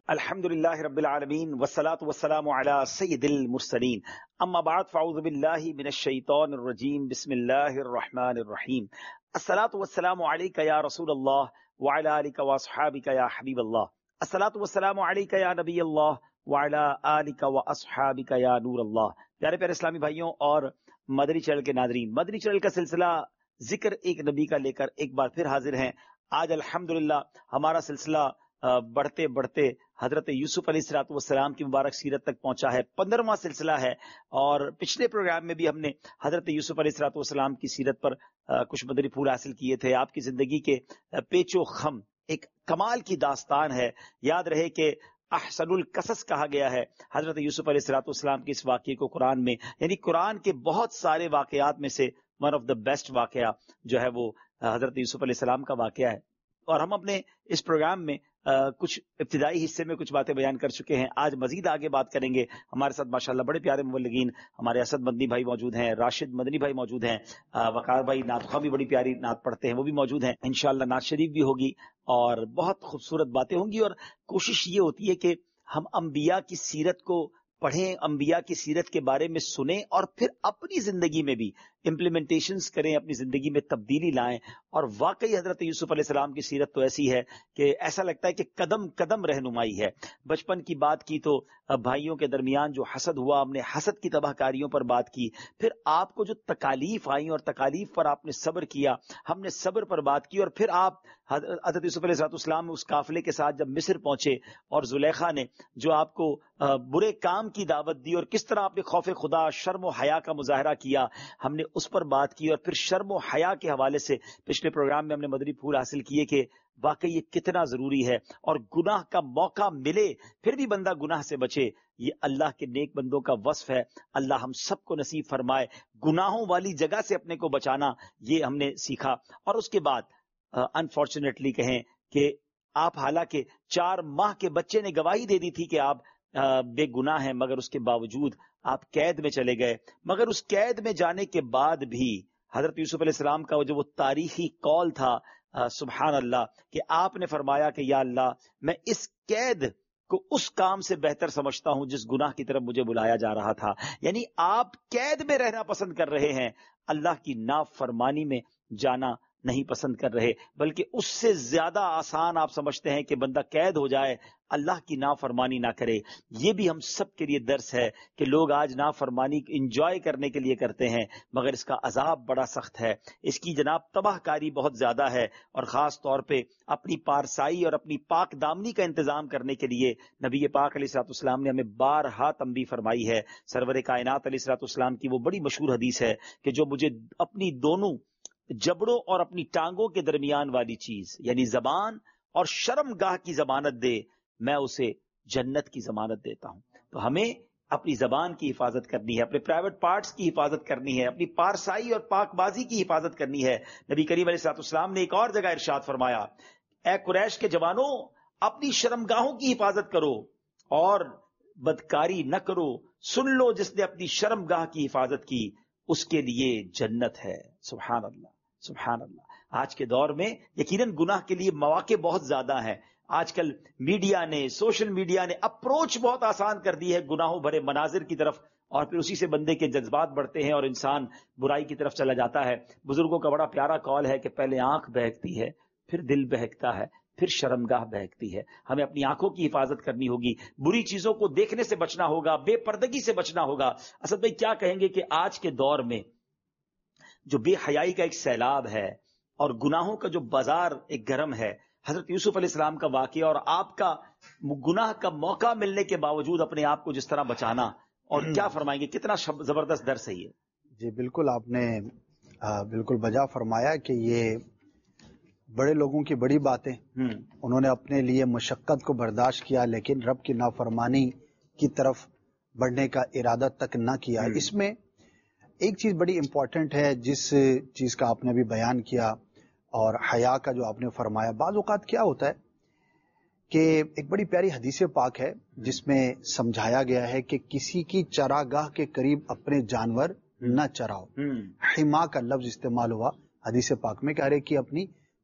الحمد للہ رب العالمین والصلاة والسلام علی سید المرسلین اما بعد فاعوذ باللہ من الشیطان الرجیم بسم اللہ الرحمن الرحیم الصلاة والسلام علیک یا رسول اللہ وعلی آلک واصحابک یا حبیب اللہ الصلاة والسلام علیک یا نبی اللہ وعلی آلک واصحابک یا نور اللہ۔ پیارے پیارے اسلامی بھائیوں اور مدنی چینل کے ناظرین، مدنی چینل کا سلسلہ ذکر ایک نبی کا لے کر ایک بار پھر حاضر ہیں۔ آج الحمدللہ ہمارا سلسلہ بڑھتے بڑھتے حضرت یوسف علیہ السلام کی مبارک سیرت تک پہنچا ہے، 15واں سلسلہ ہے، اور پچھلے پروگرام میں بھی ہم نے حضرت یوسف علیہ السلام کی سیرت پر کچھ مدنی پھول حاصل کیے تھے۔ آپ کی زندگی کے پیچ و خم ایک کمال کی داستان ہے۔ یاد رہے کہ احسن القصص کہا گیا ہے حضرت یوسف علیہ السلام کے اس واقعے کو قرآن میں، یعنی قرآن کے بہت سارے واقعات میں سے ون آف دا بیسٹ واقعہ جو ہے وہ حضرت یوسف علیہ السلام کا واقعہ ہے۔ اور ہم اپنے اس پروگرام میں کچھ ابتدائی حصے میں کچھ باتیں بیان کر چکے ہیں، آج مزید آگے بات کریں گے۔ ہمارے ساتھ ماشاءاللہ بڑے پیارے مبلغین ہمارے اسد مدنی بھائی موجود ہیں، راشد مدنی بھائی موجود ہیں، وقار بھائی نعت خواں بھی بڑی پیاری نعت پڑھتے ہیں، وہ بھی موجود ہیں۔ انشاءاللہ نعت شریف بھی ہوگی اور بہت خوبصورت باتیں ہوں گی، اور کوشش یہ ہوتی ہے کہ ہم انبیاء کی سیرت کو پڑھیں، انبیاء کی سیرت کے بارے میں سنیں اور پھر اپنی زندگی میں بھی امپلیمنٹیشنز کریں، اپنی زندگی میں تبدیلی لائیں۔ اور واقعی حضرت یوسف علیہ السلام کی سیرت تو ایسی ہے کہ ایسا لگتا ہے کہ قدم قدم رہنمائی ہے۔ بچپن کی بات کی تو بھائیوں کے درمیان جو حسد ہوا، ہم نے حسد کی تباہ کاریوں پر بات کی، پھر آپ کو جو تکالیف آئیں اور تکالیف پر آپ نے صبر کیا، ہم نے صبر پر بات کی، اور پھر آپ حضرت یوسف علیہ السلام اس قافلے کے ساتھ جب مصر پہنچے اور زلیخا نے جو آپ کو برے کام کی دعوت دی اور کس طرح آپ نے خوف خدا، شرم و حیا کا مظاہرہ کیا، ہم نے اس پر بات کی۔ اور پھر شرم و حیا کے حوالے سے پچھلے پروگرام میں ہم نے مدنی پھول حاصل کیے کہ واقعی یہ کتنا ضروری ہے، اور گناہ کا موقع ملے پھر بھی بندہ گناہ سے بچے، یہ اللہ کے نیک بندوں کا وصف ہے۔ اللہ ہم سب کو نصیب فرمائے گناہوں والی جگہ سے اپنے کو بچانا، یہ ہم نے سیکھا۔ اور اس کے بعد انفارچونیٹلی کہیں کہ آپ حالانکہ 4 ماہ کے بچے نے گواہی دے دی تھی کہ آپ بے گناہ ہیں، مگر اس کے باوجود آپ قید میں چلے گئے۔ مگر اس قید میں جانے کے بعد بھی حضرت یوسف علیہ السلام کا جو وہ تاریخی قول تھا، سبحان اللہ، کہ آپ نے فرمایا کہ یا اللہ میں اس قید کو اس کام سے بہتر سمجھتا ہوں جس گناہ کی طرف مجھے بلایا جا رہا تھا۔ یعنی آپ قید میں رہنا پسند کر رہے ہیں، اللہ کی نافرمانی میں جانا نہیں پسند کر رہے، بلکہ اس سے زیادہ آسان آپ سمجھتے ہیں کہ بندہ قید ہو جائے، اللہ کی نافرمانی نہ کرے۔ یہ بھی ہم سب کے لیے درس ہے کہ لوگ آج نافرمانی انجوائے کرنے کے لیے کرتے ہیں، مگر اس کا عذاب بڑا سخت ہے، اس کی جناب تباہ کاری بہت زیادہ ہے۔ اور خاص طور پہ اپنی پارسائی اور اپنی پاک دامنی کا انتظام کرنے کے لیے نبی پاک علیہ السلام نے ہمیں بارہا تنبیہ فرمائی ہے۔ سرور کائنات علیہ السلام کی وہ بڑی مشہور حدیث ہے کہ جو مجھے اپنی دونوں جبڑوں اور اپنی ٹانگوں کے درمیان والی چیز یعنی زبان اور شرم گاہ کی ضمانت دے، میں اسے جنت کی ضمانت دیتا ہوں۔ تو ہمیں اپنی زبان کی حفاظت کرنی ہے، اپنے پرائیویٹ پارٹس کی حفاظت کرنی ہے، اپنی پارسائی اور پاک بازی کی حفاظت کرنی ہے۔ نبی کریم علیہ السلام نے ایک اور جگہ ارشاد فرمایا، اے قریش کے جوانوں، اپنی شرمگاہوں کی حفاظت کرو اور بدکاری نہ کرو، سن لو جس نے اپنی شرمگاہ کی حفاظت کی اس کے لیے جنت ہے۔ سبحان اللہ، سبحان اللہ۔ آج کے دور میں یقیناً گناہ کے لیے مواقع بہت زیادہ ہیں۔ آج کل میڈیا نے، سوشل میڈیا نے اپروچ بہت آسان کر دی ہے گناہوں بھرے مناظر کی طرف، اور پھر اسی سے بندے کے جذبات بڑھتے ہیں اور انسان برائی کی طرف چلا جاتا ہے۔ بزرگوں کا بڑا پیارا قول ہے کہ پہلے آنکھ بہکتی ہے، پھر دل بہکتا ہے، پھر شرمگاہ بہکتی ہے۔ ہمیں اپنی آنکھوں کی حفاظت کرنی ہوگی، بری چیزوں کو دیکھنے سے بچنا ہوگا، بے پردگی سے بچنا ہوگا۔ اسد بھائی کیا کہیں گے کہ آج کے دور میں جو بے حیائی کا ایک سیلاب ہے اور گناہوں کا جو بازار ایک گرم ہے، حضرت یوسف علیہ السلام کا واقعہ اور آپ کا گناہ کا موقع ملنے کے باوجود اپنے آپ کو جس طرح بچانا، اور کیا فرمائیں گے، کتنا زبردست درس ہے یہ؟ جی بالکل، آپ نے بالکل بجا فرمایا کہ یہ بڑے لوگوں کی بڑی باتیں، انہوں نے اپنے لیے مشقت کو برداشت کیا لیکن رب کی نافرمانی کی طرف بڑھنے کا ارادہ تک نہ کیا۔ اس میں ایک چیز بڑی امپورٹنٹ ہے جس چیز کا آپ نے بھی بیان کیا، اور حیا کا جو آپ نے فرمایا۔ بعض اوقات کیا ہوتا ہے کہ ایک بڑی پیاری حدیث پاک ہے جس میں سمجھایا گیا ہے کہ کسی کی چراگاہ کے قریب اپنے جانور نہ چراؤ۔ حما کا لفظ استعمال ہوا حدیث پاک میں کہ ہر ایک کی اپنی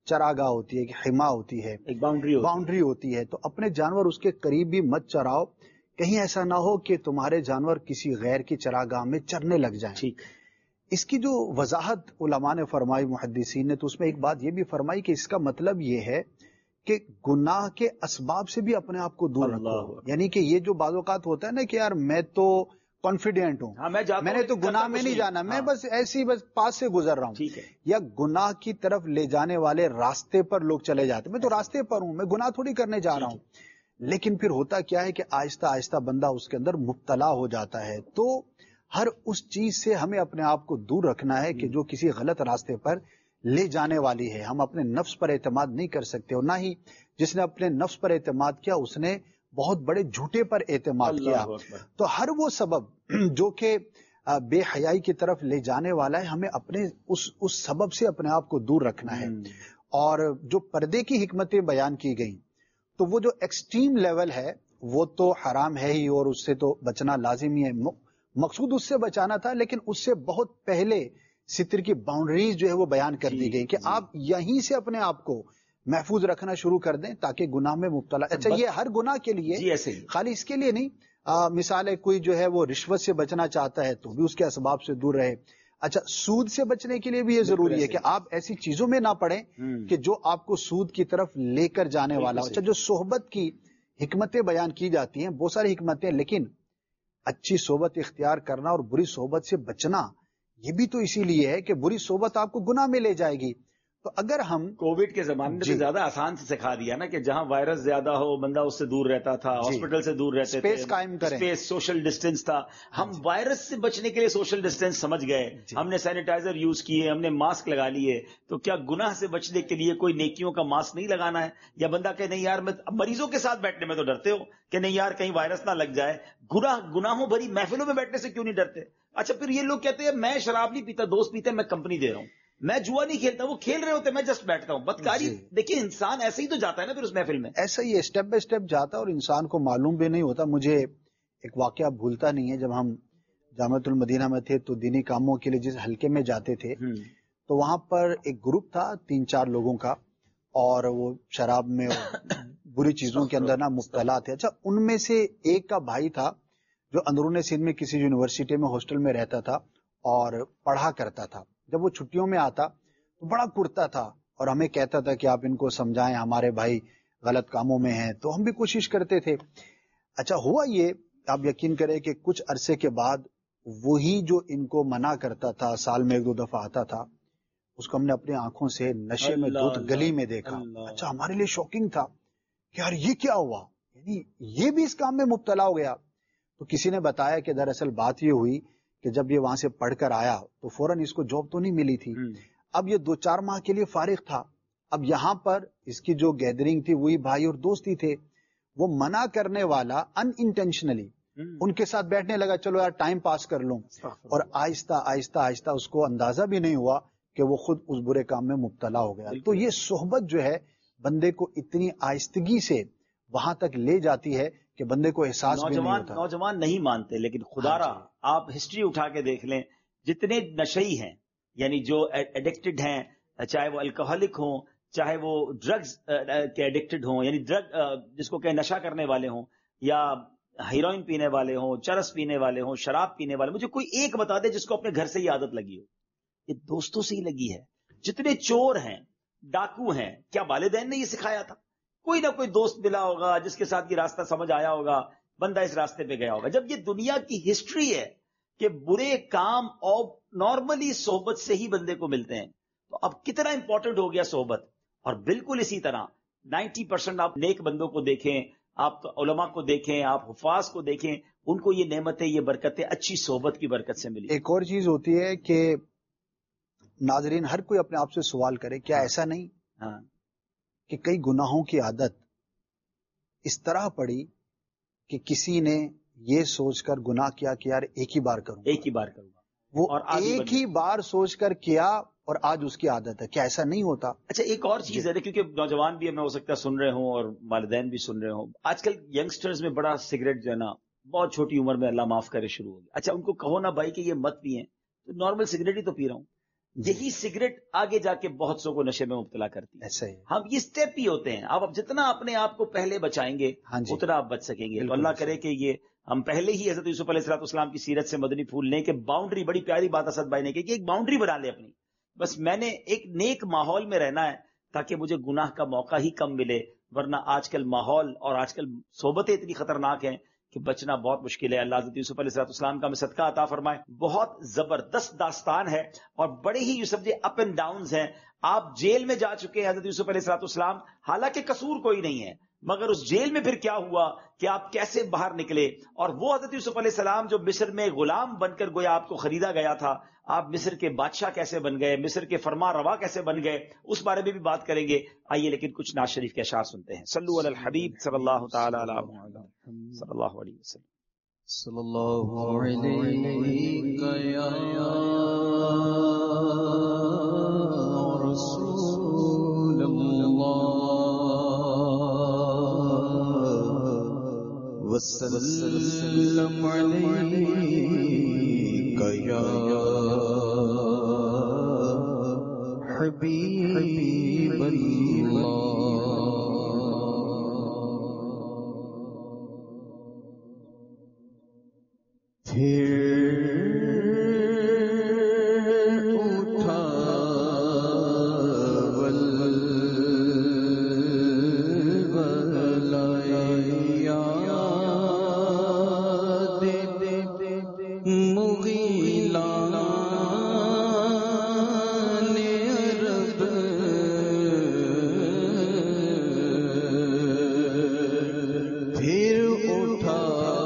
چراگاہ ہوتی ہے، ایک خیمہ ہوتی ہے، ایک باؤنڈری ہوتی ہے، تو اپنے جانور اس کے قریب بھی مت چراؤ، کہیں ایسا نہ ہو کہ تمہارے جانور کسی غیر کی چراگاہ میں چرنے لگ جائیں۔ ٹھیک۔ اس کی جو وضاحت علماء نے فرمائی، محدثین نے، تو اس میں ایک بات یہ بھی فرمائی کہ اس کا مطلب یہ ہے کہ گناہ کے اسباب سے بھی اپنے آپ کو دور رکھو۔ یعنی کہ یہ جو بعض اوقات ہوتا ہے نا کہ یار میں تو کانفیڈنٹ ہوں، میں نے تو گناہ میں نہیں جانا، میں بس ایسے ہی بس پاس سے گزر رہا ہوں، یا گناہ کی طرف لے جانے والے راستے پر لوگ چلے جاتے ہیں، میں تو راستے پر ہوں، میں گناہ تھوڑی کرنے جا رہا ہوں، لیکن پھر ہوتا کیا ہے کہ آہستہ آہستہ بندہ اس کے اندر مبتلا ہو جاتا ہے۔ تو ہر اس چیز سے ہمیں اپنے آپ کو دور رکھنا ہے کہ جو کسی غلط راستے پر لے جانے والی ہے۔ ہم اپنے نفس پر اعتماد نہیں کر سکتے، اور نہ ہی جس نے اپنے نفس پر اعتماد کیا اس نے بہت بڑے جھوٹے پر اعتماد کیا۔ تو ہر وہ سبب جو کہ بے حیائی کی طرف لے جانے والا ہے، ہمیں اپنے اس سبب سے اپنے آپ کو دور رکھنا ہے۔ اور جو پردے کی حکمتیں بیان کی گئیں، تو وہ جو ایکسٹریم لیول ہے وہ تو حرام ہے ہی، اور اس سے تو بچنا لازمی ہے، مقصود اس سے بچانا تھا، لیکن اس سے بہت پہلے ستر کی باؤنڈریز جو ہے وہ بیان کر دی گئی کہ آپ یہیں سے اپنے آپ کو محفوظ رکھنا شروع کر دیں تاکہ گناہ میں مبتلا۔ اچھا، یہ ہر گناہ کے لیے، خالی اس کے لیے نہیں، مثال ہے کوئی جو ہے وہ رشوت سے بچنا چاہتا ہے تو بھی اس کے اسباب سے دور رہے۔ اچھا، سود سے بچنے کے لیے بھی یہ ضروری ہے کہ آپ ایسی چیزوں میں نہ پڑیں کہ جو آپ کو سود کی طرف لے کر جانے والا ہو۔ اچھا، جو صحبت کی حکمتیں بیان کی جاتی ہیں، بہت ساری حکمتیں، لیکن اچھی صحبت اختیار کرنا اور بری صحبت سے بچنا یہ بھی تو اسی لیے ہے کہ بری صحبت آپ کو گناہ میں لے جائے گی۔ تو اگر ہم کووڈ کے زمانے میں زیادہ آسان سے سکھا دیا نا کہ جہاں وائرس زیادہ ہو بندہ اس سے دور رہتا تھا، ہاسپٹل سے دور رہتے تھے، اسپیس قائم کریں، اسپیس، سوشل ڈسٹینس تھا، ہم وائرس سے بچنے کے لیے سوشل ڈسٹینس سمجھ گئے، ہم نے سینیٹائزر یوز کیے، ہم نے ماسک لگا لیے، تو کیا گناہ سے بچنے کے لیے کوئی نیکیوں کا ماسک نہیں لگانا ہے؟ یا بندہ کہ نہیں یار میں مریضوں کے ساتھ بیٹھنے میں تو ڈرتے ہو کہ نہیں یار کہیں وائرس نہ لگ جائے، گناہوں بھری محفلوں میں بیٹھنے سے کیوں نہیں ڈرتے؟ اچھا، پھر یہ لوگ کہتے ہیں میں شراب نہیں پیتا، دوست پیتے ہیں، میں کمپنی دے رہا ہوں، میں جوا نہیں کھیلتا، وہ کھیل رہے ہوتے میں جسٹ بیٹھتا ہوں، بدکاری۔ دیکھیے انسان ایسے ہی تو جاتا ہے نا پھر اس محفل میں، ایسا ہی اسٹیپ بائی اسٹیپ جاتا ہے اور انسان کو معلوم بھی نہیں ہوتا۔ مجھے ایک واقعہ بھولتا نہیں ہے، جب ہم جامعۃ المدینہ میں تھے تو دینی کاموں کے لیے جس حلقے میں جاتے تھے تو وہاں پر ایک گروپ تھا 3-4 لوگوں کا، اور وہ شراب میں بری چیزوں کے اندر مبتلا تھے۔ اچھا، ان میں سے ایک کا بھائی تھا جو اندرون سندھ میں کسی یونیورسٹی میں ہاسٹل میں رہتا تھا اور پڑھا کرتا تھا۔ جب وہ چھٹیوں میں آتا تو بڑا کرتا تھا اور ہمیں کہتا تھا کہ آپ ان کو سمجھائیں، ہمارے بھائی غلط کاموں میں ہیں، تو ہم بھی کوشش کرتے تھے۔ اچھا، ہوا یہ، آپ یقین کریں کہ کچھ عرصے کے بعد وہی جو ان کو منع کرتا تھا، سال میں 1-2 دفعہ آتا تھا، اس کو ہم نے اپنی آنکھوں سے نشے میں دھت گلی میں دیکھا۔ اچھا، ہمارے لیے شوکنگ تھا کہ یار یہ کیا ہوا، یعنی یہ بھی اس کام میں مبتلا ہو گیا۔ تو کسی نے بتایا کہ دراصل بات یہ ہوئی کہ جب یہ وہاں سے پڑھ کر آیا تو فوراً اس کو جاب تو نہیں ملی تھی، اب یہ 2-4 ماہ کے لیے فارغ تھا، اب یہاں پر اس کی جو گیدرنگ تھی وہی بھائی اور دوست ہی تھے، وہ منع کرنے والا ان انٹینشنلی ان کے ساتھ بیٹھنے لگا، چلو یار ٹائم پاس کر لوں، اور آہستہ آہستہ آہستہ اس کو اندازہ بھی نہیں ہوا کہ وہ خود اس برے کام میں مبتلا ہو گیا۔ تو یہ صحبت جو ہے بندے کو اتنی آہستگی سے وہاں تک لے جاتی ہے کہ بندے کو احساس بھی نہیں ہوتا۔ نوجوان نہیں مانتے، لیکن خدا را آپ ہسٹری اٹھا کے دیکھ لیں، جتنے نشئی ہیں، یعنی جو ایڈکٹڈ ہیں، چاہے وہ الکوہلک ہوں، چاہے وہ ڈرگز کے ایڈکٹڈ ہوں، یعنی ڈرگ جس کو کہ نشہ کرنے والے ہوں، یا ہیروئن پینے والے ہوں، چرس پینے والے ہوں، شراب پینے والے، مجھے کوئی ایک بتا دے جس کو اپنے گھر سے ہی عادت لگی ہو۔ یہ دوستوں سے ہی لگی ہے۔ جتنے چور ہیں، ڈاکو ہیں، کیا والدین نے یہ سکھایا تھا؟ کوئی نہ کوئی دوست ملا ہوگا جس کے ساتھ یہ راستہ سمجھ آیا ہوگا، بندہ اس راستے پہ گیا ہوگا۔ جب یہ دنیا کی ہسٹری ہے کہ برے کام اور نارملی صحبت سے ہی بندے کو ملتے ہیں، تو اب کتنا امپورٹنٹ ہو گیا صحبت۔ اور بالکل اسی طرح 90% آپ نیک بندوں کو دیکھیں، آپ علماء کو دیکھیں، آپ حفاظ کو دیکھیں، ان کو یہ نعمتیں، یہ برکتیں اچھی صحبت کی برکت سے ملی۔ ایک اور چیز ہوتی ہے کہ ناظرین ہر کوئی اپنے آپ سے سوال کرے، کیا ایسا نہیں کہ کئی گناہوں کی عادت اس طرح پڑی کہ کسی نے یہ سوچ کر گناہ کیا کہ یار ایک ہی بار کروں گا، وہ ایک ہی بار سوچ کر کیا اور آج اس کی عادت ہے، کیا ایسا نہیں ہوتا؟ اچھا، ایک اور چیز ہے کیونکہ نوجوان بھی ہمیں ہو سکتا ہے سن رہے ہوں اور والدین بھی سن رہے ہوں، آج کل ینگسٹرز میں بڑا سگریٹ جو ہے نا بہت چھوٹی عمر میں اللہ معاف کرے شروع ہو گیا۔ اچھا، ان کو کہو نا بھائی کہ یہ مت پیئیں، تو نارمل سگریٹ ہی تو پی رہا ہوں، یہی سگریٹ آگے جا کے بہت سو کو نشے میں مبتلا کرتی ہے. ایسا ہی ہم یہ اسٹیپ ہی ہوتے ہیں. اب جتنا اپنے آپ کو پہلے بچائیں گے اتنا آپ بچ سکیں گے. تو اللہ کرے کہ یہ ہم پہلے ہی حضرت یوسف علیہ السلام کی سیرت سے مدنی پھول لیں کہ باؤنڈری, بڑی پیاری بات اسد بھائی نے کہ ایک باؤنڈری بنا لے اپنی. بس میں نے ایک نیک ماحول میں رہنا ہے تاکہ مجھے گناہ کا موقع ہی کم ملے, ورنہ آج کل ماحول اور آج کل صحبتیں اتنی خطرناک ہیں کہ بچنا بہت مشکل ہے. اللہ حضرت یوسف علیہ السلام کا ہمیں صدقہ عطا فرمائے. بہت زبردست داستان ہے اور بڑے ہی یوسف جی اپ اینڈ ڈاؤنز ہیں. آپ جیل میں جا چکے ہیں حضرت یوسف علیہ السلام, حالانکہ قصور کوئی نہیں ہے, مگر اس جیل میں پھر کیا ہوا کہ آپ کیسے باہر نکلے. اور وہ حضرت یوسف علیہ السلام جو مصر میں غلام بن کر گویا آپ کو خریدا گیا تھا, آپ مصر کے بادشاہ کیسے بن گئے, مصر کے فرما روا کیسے بن گئے, اس بارے میں بھی بات کریں گے. آئیے لیکن کچھ نعت شریف کے اشعار سنتے ہیں. صلو علی الحبیب صلی اللہ تعالی علی محمد صلی اللہ علیہ وسلم. صلی اللہ علیہ یا رسول اللہ وسلم علیک یا حبیب اللہ. پھر اٹھا ولیا مغیلان عرب, پھر اٹھا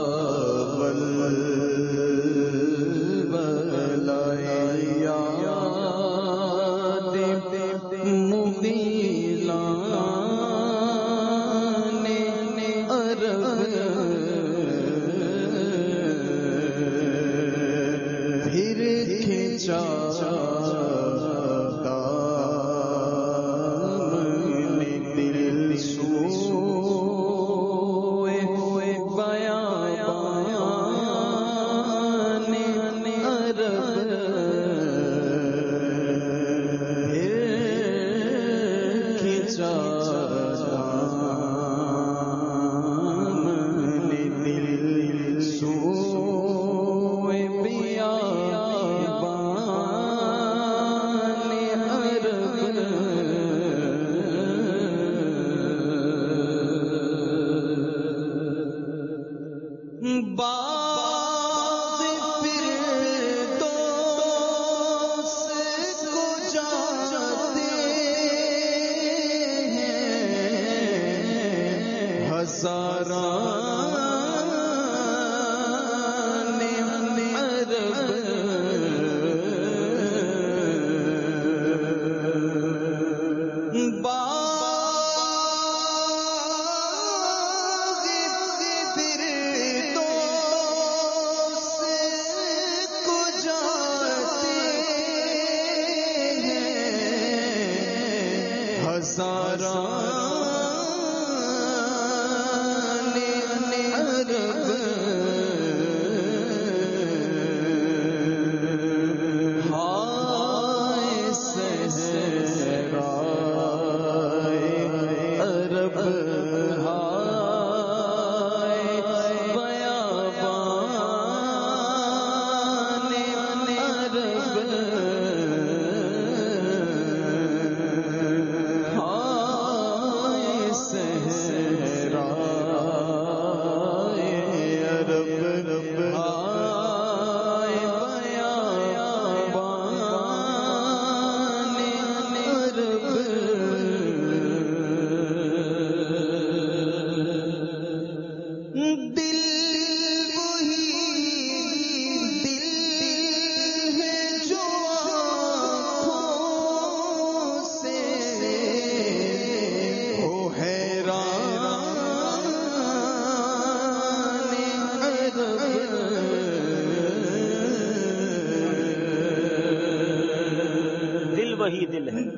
وہی دل ہے.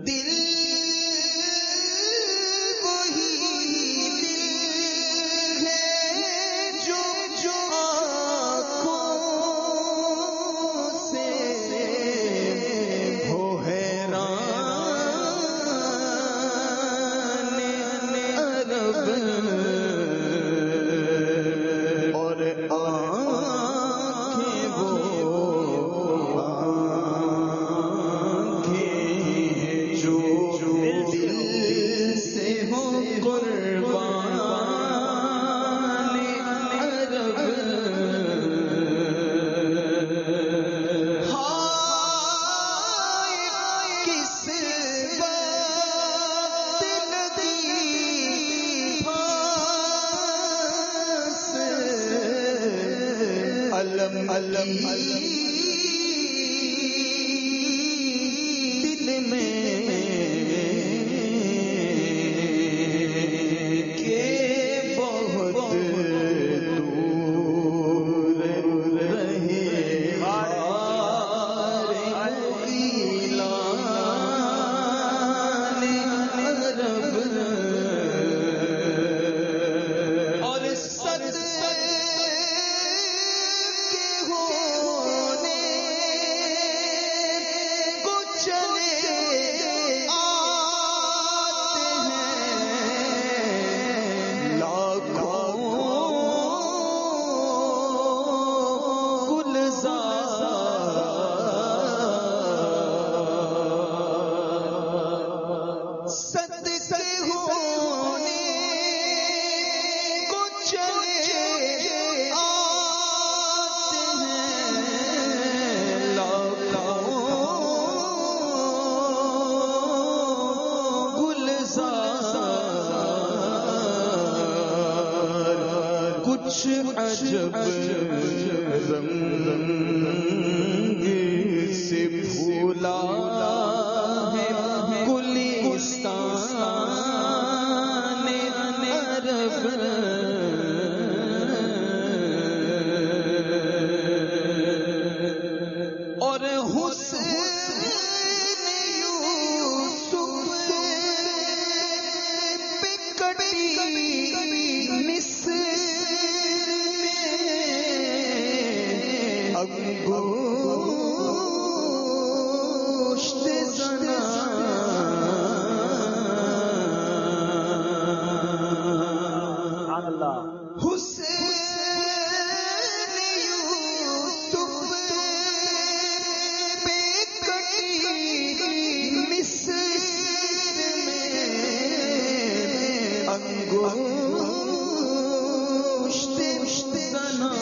ہو اور آنکھیں وہ آنکھیں جو دل سے ہو قربان عرب علم دل میں کہ بہت دور رہے عجب رنگ سے پھولا ہے گلستان عرب اور حسن یوسف پہ کٹی انگوشت زنا حسین یوسف پہ کٹی مصر میں انگوشت زنا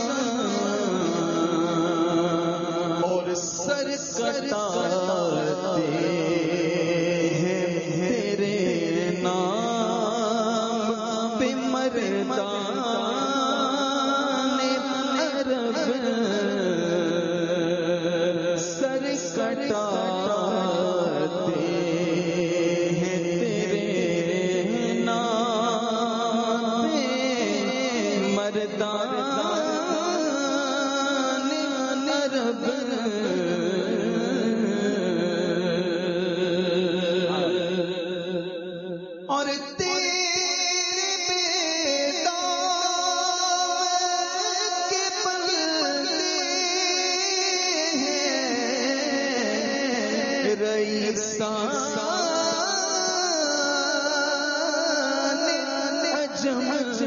سر کٹاتے ہیں تیرے نام پہ مردان عرب سر کٹاتے ہیں تیرے نام پہ مردان عرب اور تیرے بیدام کے پلے ہیں رئیسان عجم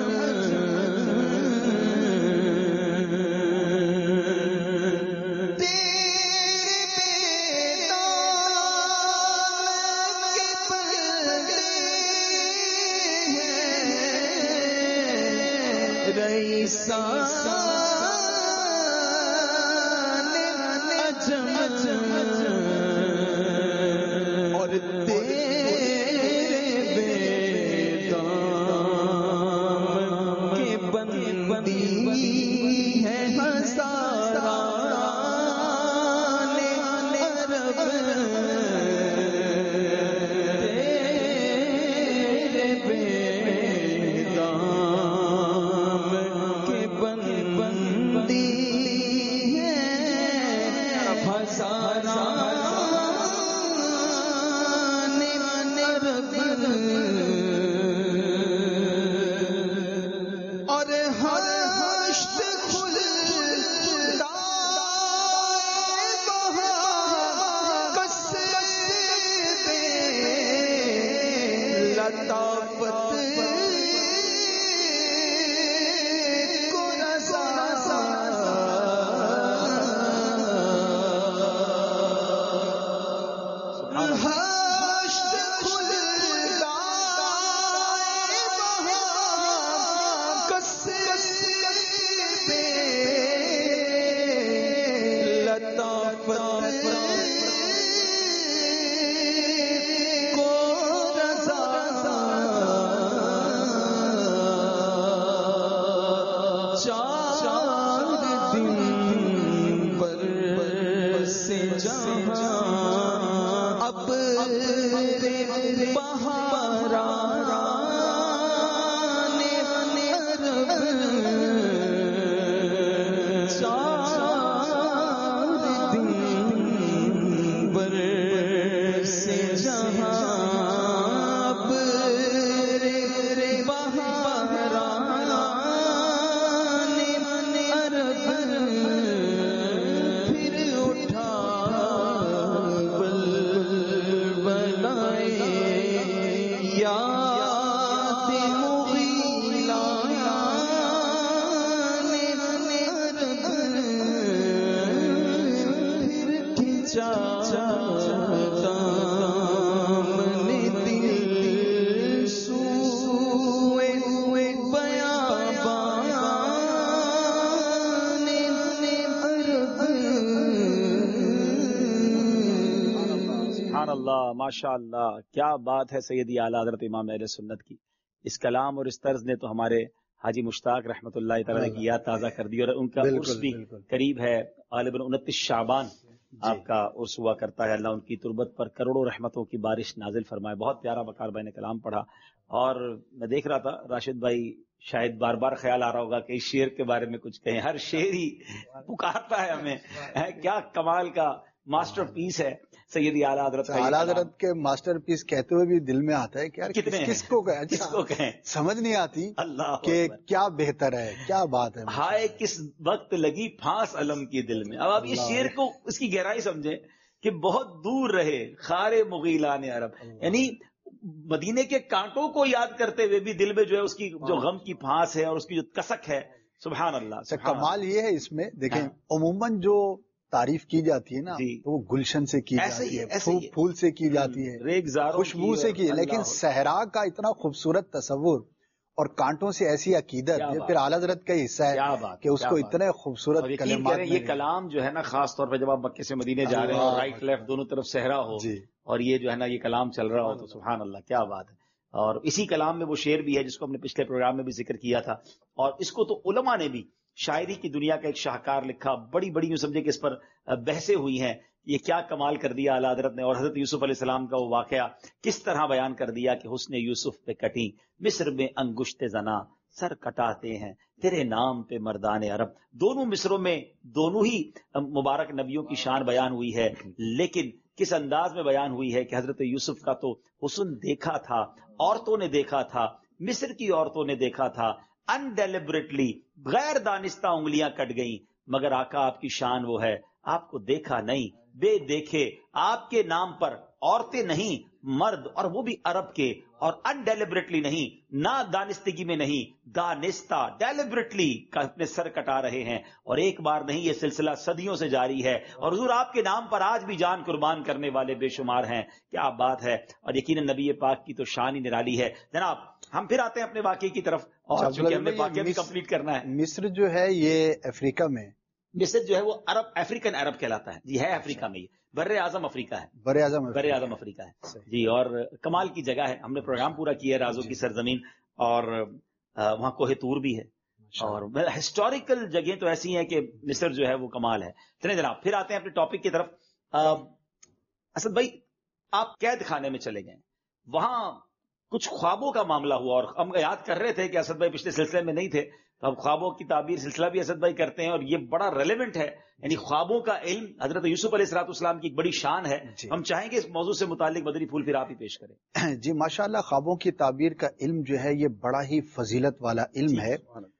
اور تیرے بیدام کے بندی ہے ہزاران عرب تیرے بیدام کے بندی ہے ہزاران عرب اور ہر اللہ ماشاء اللہ، کیا بات ہے سیدی اعلیٰ حضرت امام اہل سنت کی. اس کلام اور اس طرز نے تو ہمارے حاجی مشتاق رحمۃ اللہ تعالیٰ کی یاد تازہ کر دی، اور ان کا عرس بھی قریب ہے. غالباً 29 شعبان آپ کا عرس ہوا کرتا ہے. اللہ ان کی تربت پر کروڑوں رحمتوں کی بارش نازل فرمائے. بہت پیارا وقار بھائی نے کلام پڑھا، اور میں دیکھ رہا تھا راشد بھائی شاید بار بار خیال آ رہا ہوگا کہ اس شعر کے بارے میں کچھ کہیں. ہر شعر ہی پکارتا ہے ہمیں. کیا کمال کا ماسٹر پیس ہے سیدی اعلیٰ حضرت. اعلیٰ حضرت کے ماسٹر پیس کہتے ہوئے بھی دل میں آتا ہے کہ یار کس کو کہیں، کس کو کہیں، سمجھ نہیں آتی اللہ کہ کیا بہتر ہے، کیا بات ہے. ہائے کس وقت لگی پھانس علم کی دل میں. اب آپ اس شعر کو، اس کی گہرائی سمجھیں کہ بہت دور رہے خار مغیلان عرب، یعنی مدینے کے کانٹوں کو یاد کرتے ہوئے بھی دل میں جو ہے اس کی جو غم کی پھانس ہے اور اس کی جو کسک ہے، سبحان اللہ. کمال یہ ہے اس میں، دیکھیں عموماً جو تعریف کی جاتی ہے نا تو وہ گلشن سے کی جاتی ہے، پھول سے کی جاتی ہے، خوشبو سے کی، لیکن صحرا کا اتنا خوبصورت تصور اور کانٹوں سے ایسی عقیدت، یہ پھر اعلیٰ حضرت کا حصہ ہے کہ اس کو اتنے خوبصورت کلمات. یہ کلام جو ہے نا، خاص طور پہ جب آپ مکے سے مدینے جا رہے ہیں اور رائٹ لیفٹ دونوں طرف صحرا ہو اور یہ جو ہے نا یہ کلام چل رہا ہو، تو سبحان اللہ کیا بات ہے. اور اسی کلام میں وہ شعر بھی ہے جس کو ہم نے پچھلے پروگرام میں بھی ذکر کیا تھا، اور اس کو تو علماء نے بھی شاعری کی دنیا کا ایک شاہکار لکھا. بڑی یوں سمجھے کہ اس پر بحثیں ہوئی ہیں. یہ کیا کمال کر دیا اعلیٰ حضرت نے، اور حضرت یوسف علیہ السلام کا وہ واقعہ کس طرح بیان کر دیا کہ حسن یوسف پہ کٹی مصر میں انگشت زنا، سر کٹاتے ہیں تیرے نام پہ مردان عرب. دونوں مصروں میں دونوں ہی مبارک نبیوں کی شان بیان ہوئی ہے، لیکن کس انداز میں بیان ہوئی ہے کہ حضرت یوسف کا تو حسن دیکھا تھا، عورتوں نے دیکھا تھا، مصر کی عورتوں نے دیکھا تھا، انڈیلیبریٹلی غیر دانستہ انگلیاں کٹ گئیں، مگر آقا آپ کی شان وہ ہے آپ کو دیکھا نہیں، بے دیکھے آپ کے نام پر عورتیں نہیں مرد، اور وہ بھی عرب کے، اور انڈیلیبریٹلی نہیں، نہ دانستگی میں نہیں، دانستہ ڈیلیبریٹلی اپنے سر کٹا رہے ہیں. اور ایک بار نہیں، یہ سلسلہ صدیوں سے جاری ہے، اور حضور آپ کے نام پر آج بھی جان قربان کرنے والے بے شمار ہیں. کیا بات ہے. اور یقیناً نبی پاک کی تو شان ہی نرالی ہے. جناب ہم پھر آتے ہیں اپنے واقعے کی طرف، اور چونکہ ہم نے واقعہ بھی کمپلیٹ کرنا ہے. مصر جو ہے یہ افریقہ میں، مصر جو ہے وہ عرب، افریقن عرب کہلاتا ہے جی، ہے افریقہ میں، یہ بر اعظم افریقہ ہے، بر اعظم افریقہ ہے جی. اور کمال کی جگہ ہے. ہم نے پروگرام پورا کیا ہے رازوں کی سرزمین، اور وہاں کوہ طور بھی ہے، اور ہسٹوریکل جگہیں تو ایسی ہیں کہ مصر جو ہے وہ کمال ہے. چلیں جناب پھر آتے ہیں اپنے ٹاپک کی طرف. اسد بھائی آپ قید خانے میں چلے گئے، وہاں کچھ خوابوں کا معاملہ ہوا، اور ہم یاد کر رہے تھے کہ اسد بھائی پچھلے سلسلے میں نہیں تھے، تو اب خوابوں کی تعبیر سلسلہ بھی اسد بھائی کرتے ہیں، اور یہ بڑا ریلیونٹ ہے. یعنی خوابوں کا علم حضرت یوسف علیہ السلام کی ایک بڑی شان ہے. ہم چاہیں گے اس موضوع سے متعلق مدنی پھول پھر آپ ہی پیش کریں. جی ماشاءاللہ، خوابوں کی تعبیر کا علم جو ہے یہ بڑا ہی فضیلت والا علم ہے.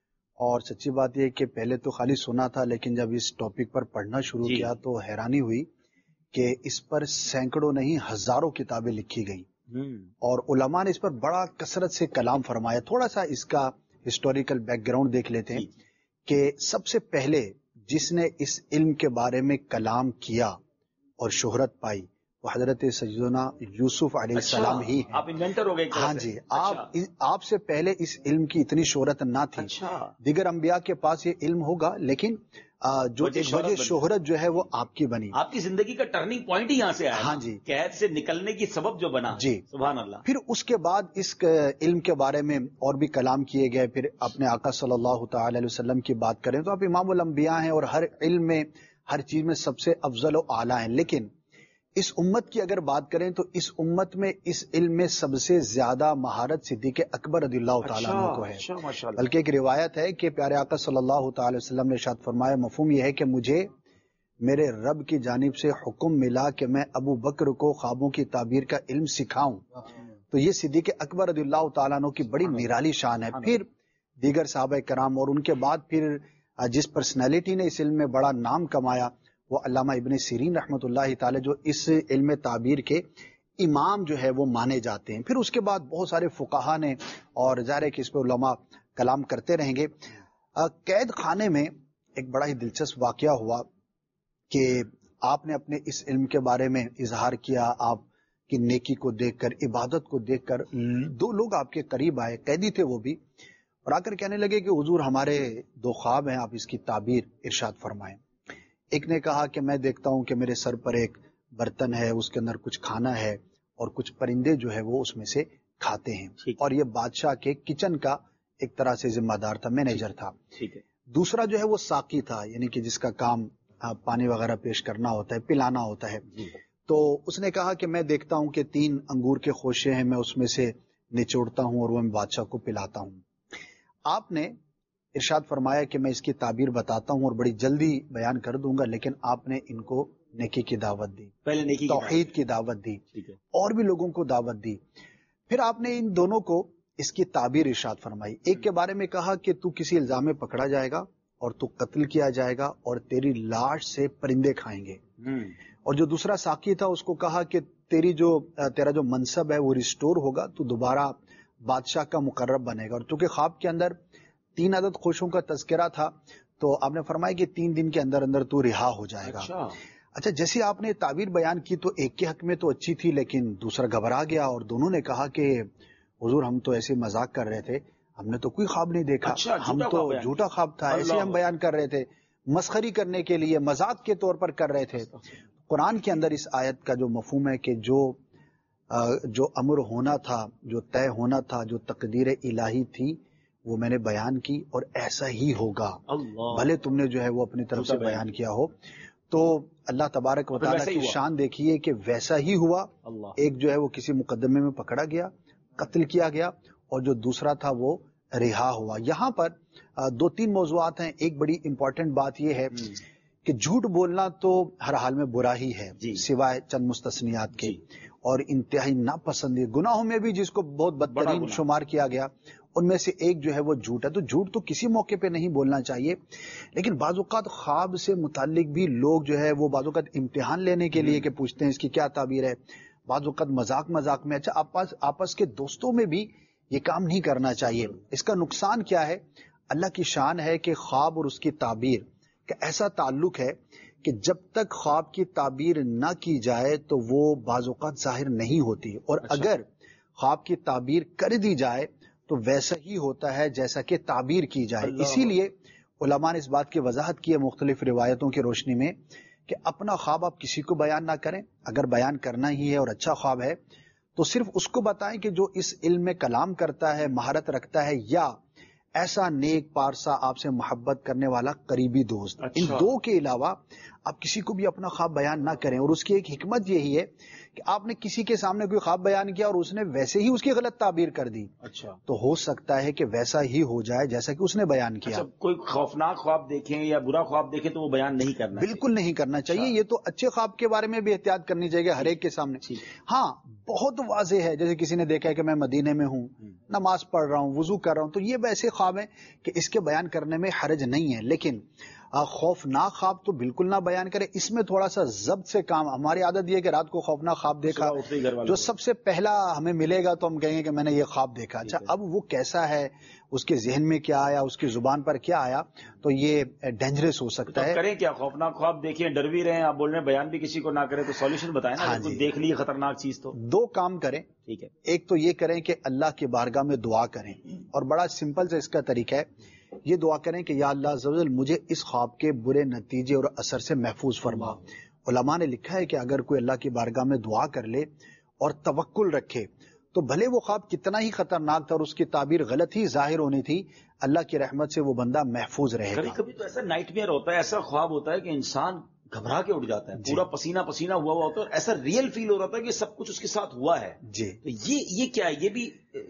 اور سچی بات یہ کہ پہلے تو خالی سنا تھا، لیکن جب اس ٹاپک پر پڑھنا شروع کیا تو حیرانی ہوئی کہ اس پر سینکڑوں نہیں ہزاروں کتابیں لکھی گئی، اور علماء نے اس پر بڑا کثرت سے کلام فرمایا. تھوڑا سا اس کا ہسٹوریکل بیک گراؤنڈ دیکھ لیتے ہیں کہ سب سے پہلے جس نے اس علم کے بارے میں کلام کیا اور شہرت پائی وہ حضرت سیدنا یوسف علیہ السلام ہی ہیں. آپ انوینٹر ہو گئے. ہاں جی، آپ سے پہلے اس علم کی اتنی شہرت نہ تھی. دیگر انبیاء کے پاس یہ علم ہوگا، لیکن جو وجہ شہرت جو ہے وہ آپ کی بنی، آپ کی زندگی کا ٹرننگ پوائنٹ ہی یہاں سے آیا. ہاں جی، قید سے نکلنے کی سبب جو بنا. جی سبحان اللہ. پھر اس کے بعد اس علم کے بارے میں اور بھی کلام کیے گئے. پھر اپنے آقا صلی اللہ تعالی علیہ وسلم کی بات کریں تو آپ امام الانبیاء ہیں، اور ہر علم میں ہر چیز میں سب سے افضل و اعلیٰ ہیں. لیکن اس امت کی اگر بات کریں تو اس امت میں اس علم میں سب سے زیادہ مہارت صدیق اکبر رضی اللہ تعالیٰ عنہ کو ہے. بلکہ ایک روایت ہے کہ پیارے آقا صلی اللہ تعالی وسلم نے ارشاد فرمایا، مفہوم یہ ہے کہ مجھے میرے رب کی جانب سے حکم ملا کہ میں ابو بکر کو خوابوں کی تعبیر کا علم سکھاؤں. تو یہ صدیق اکبر رضی اللہ تعالیٰ عنہ کی بڑی نرالی شان ہے. پھر دیگر صحابہ کرام، اور ان کے بعد پھر جس پرسنالٹی نے اس علم میں بڑا نام کمایا وہ علامہ ابن سیرین رحمۃ اللہ تعالی، جو اس علم تعبیر کے امام جو ہے وہ مانے جاتے ہیں. پھر اس کے بعد بہت سارے فقہا نے، اور ظاہر ہے کہ اس پہ علماء کلام کرتے رہیں گے. قید خانے میں ایک بڑا ہی دلچسپ واقعہ ہوا کہ آپ نے اپنے اس علم کے بارے میں اظہار کیا. آپ کی نیکی کو دیکھ کر، عبادت کو دیکھ کر دو لوگ آپ کے قریب آئے، قیدی تھے وہ بھی، اور آ کر کہنے لگے کہ حضور ہمارے دو خواب ہیں، آپ اس کی تعبیر ارشاد فرمائیں. ایک نے کہا کہ میں دیکھتا ہوں کہ میرے سر پر ایک برتن ہے، اس کے اندر کچھ کھانا ہے، اور کچھ پرندے جو ہے وہ اس میں سے کھاتے ہیں. اور یہ بادشاہ کے کچن کا ایک طرح سے ذمہ دار تھا، مینیجر تھا. دوسرا جو ہے وہ ساقی تھا، یعنی کہ جس کا کام پانی وغیرہ پیش کرنا ہوتا ہے، پلانا ہوتا ہے. تو اس نے کہا کہ میں دیکھتا ہوں کہ 3 انگور کے خوشے ہیں، میں اس میں سے نچوڑتا ہوں اور وہ میں بادشاہ کو پلاتا ہوں. آپ نے ارشاد فرمایا کہ میں اس کی تعبیر بتاتا ہوں اور بڑی جلدی بیان کر دوں گا، لیکن آپ نے ان کو نیکی کی دعوت دی، پہلے نیکی توحید کی دعوت دی، اور بھی لوگوں کو دعوت دی. پھر آپ نے ان دونوں کو اس کی تعبیر ارشاد فرمائی. ایک کے بارے میں کہا کہ تو کسی الزام میں پکڑا جائے گا اور تو قتل کیا جائے گا اور تیری لاش سے پرندے کھائیں گے. اور جو دوسرا ساقی تھا اس کو کہا کہ تیرا جو منصب ہے وہ ریسٹور ہوگا، تو دوبارہ بادشاہ کا مقرب بنے گا. اور چونکہ خواب کے اندر 3 عدد خوشوں کا تذکرہ تھا تو آپ نے فرمایا کہ 3 دن کے اندر اندر تو رہا ہو جائے گا. اچھا، جیسے آپ نے تعبیر بیان کی تو ایک کے حق میں تو اچھی تھی، لیکن دوسرا گھبرا گیا اور دونوں نے کہا کہ حضور ہم تو ایسے مذاق کر رہے تھے، ہم نے تو کوئی خواب نہیں دیکھا. ہم تو جھوٹا خواب تھا، ایسے ہم بیان کر رہے تھے، مسخری کرنے کے لیے، مذاق کے طور پر کر رہے تھے. قرآن کے اندر اس آیت کا جو مفہوم ہے کہ جو امر ہونا تھا، جو طے ہونا تھا، جو تقدیر الہی تھی وہ میں نے بیان کی اور ایسا ہی ہوگا، بھلے تم نے جو ہے وہ اپنی طرف سے بیان کیا ہو. تو اللہ تبارک و تعالیٰ کی شان دیکھیے کہ ویسا ہی ہوا. ایک جو ہے وہ کسی مقدمے میں پکڑا گیا، قتل کیا گیا، اور جو دوسرا تھا وہ رہا ہوا. یہاں پر 2-3 موضوعات ہیں. ایک بڑی امپورٹنٹ بات یہ ہے کہ جھوٹ بولنا تو ہر حال میں برا ہی ہے، سوائے چند مستثنیات کے، اور انتہائی ناپسندیدہ گناہوں میں بھی جس کو بہت بدترین شمار کیا گیا ان میں سے ایک جو ہے وہ جھوٹ ہے. تو جھوٹ تو کسی موقع پہ نہیں بولنا چاہیے، لیکن بعض اوقات خواب سے متعلق بھی لوگ جو ہے وہ بعض اوقات امتحان لینے کے لیے کہ پوچھتے ہیں اس کی کیا تعبیر ہے، بعض اوقات مذاق میں. اچھا، آپس کے دوستوں میں بھی یہ کام نہیں کرنا چاہیے. اس کا نقصان کیا ہے؟ اللہ کی شان ہے کہ خواب اور اس کی تعبیر کا ایسا تعلق ہے کہ جب تک خواب کی تعبیر نہ کی جائے تو وہ بعض اوقات ظاہر نہیں ہوتی، اور اگر خواب کی تعبیر کر دی جائے تو ویسا ہی ہوتا ہے جیسا کہ تعبیر کی جائے. اسی لیے علماء نے اس بات کی وضاحت کی ہے مختلف روایتوں کی روشنی میں کہ اپنا خواب آپ کسی کو بیان نہ کریں. اگر بیان کرنا ہی ہے اور اچھا خواب ہے تو صرف اس کو بتائیں کہ جو اس علم میں کلام کرتا ہے، مہارت رکھتا ہے، یا ایسا نیک پارسا آپ سے محبت کرنے والا قریبی دوست. ان 2 کے علاوہ آپ کسی کو بھی اپنا خواب بیان نہ کریں. اور اس کی ایک حکمت یہی ہے کہ آپ نے کسی کے سامنے کوئی خواب بیان کیا اور اس نے ویسے ہی اس کی غلط تعبیر کر دی، تو ہو سکتا ہے کہ ویسا ہی ہو جائے جیسا کہ اس نے بیان کیا. کوئی خوفناک خواب دیکھیں یا برا خواب دیکھیں تو وہ بیان نہیں کرنا، بالکل نہیں کرنا چاہیے. یہ تو اچھے خواب کے بارے میں بھی احتیاط کرنی چاہیے ہر ایک کے سامنے. ہاں، بہت واضح ہے، جیسے کسی نے دیکھا ہے کہ میں مدینے میں ہوں، نماز پڑھ رہا ہوں، وضو کر رہا ہوں، تو یہ ویسے خواب ہیں کہ اس کے بیان کرنے میں حرج نہیں ہے. لیکن خوفناک خواب تو بالکل نہ بیان کرے. اس میں تھوڑا سا ضبط سے کام. ہماری عادت یہ ہے کہ رات کو خوفناک خواب دیکھا، جو سب سے پہلا ہمیں ملے گا تو ہم کہیں گے کہ میں نے یہ خواب دیکھا. اچھا، اب وہ کیسا ہے، اس کے ذہن میں کیا آیا، اس کی زبان پر کیا آیا، تو یہ ڈینجرس ہو سکتا ہے. کریں کیا؟ خوفناک خواب دیکھیں، ڈر بھی رہے ہیں، آپ بول رہے ہیں بیان بھی کسی کو نہ کریں، تو سولوشن بتائیں نا. کچھ دیکھ لی خطرناک چیز تو 2 کام کریں. ٹھیک ہے، ایک تو یہ کریں کہ اللہ کی بارگاہ میں دعا کریں، اور بڑا سمپل سے اس کا طریقہ ہے، یہ دعا کریں کہ یا اللہ عز و جل مجھے اس خواب کے برے نتیجے اور اثر سے محفوظ فرما. علماء نے لکھا ہے کہ اگر کوئی اللہ کی بارگاہ میں دعا کر لے اور توکل رکھے تو بھلے وہ خواب کتنا ہی خطرناک تھا اور اس کی تعبیر غلط ہی ظاہر ہونی تھی، اللہ کی رحمت سے وہ بندہ محفوظ رہے گا. کبھی کبھی تو ایسا نائٹ میئر ہوتا ہے، ایسا خواب ہوتا ہے کہ انسان گھبرا کے اٹھ جاتا ہے، پورا پسینہ پسینہ ہوا ہوتا ہے، اور ایسا ریئل فیل ہو رہا تھا کہ سب کچھ اس کے ساتھ ہوا ہے. تو یہ کیا ہے؟ یہ بھی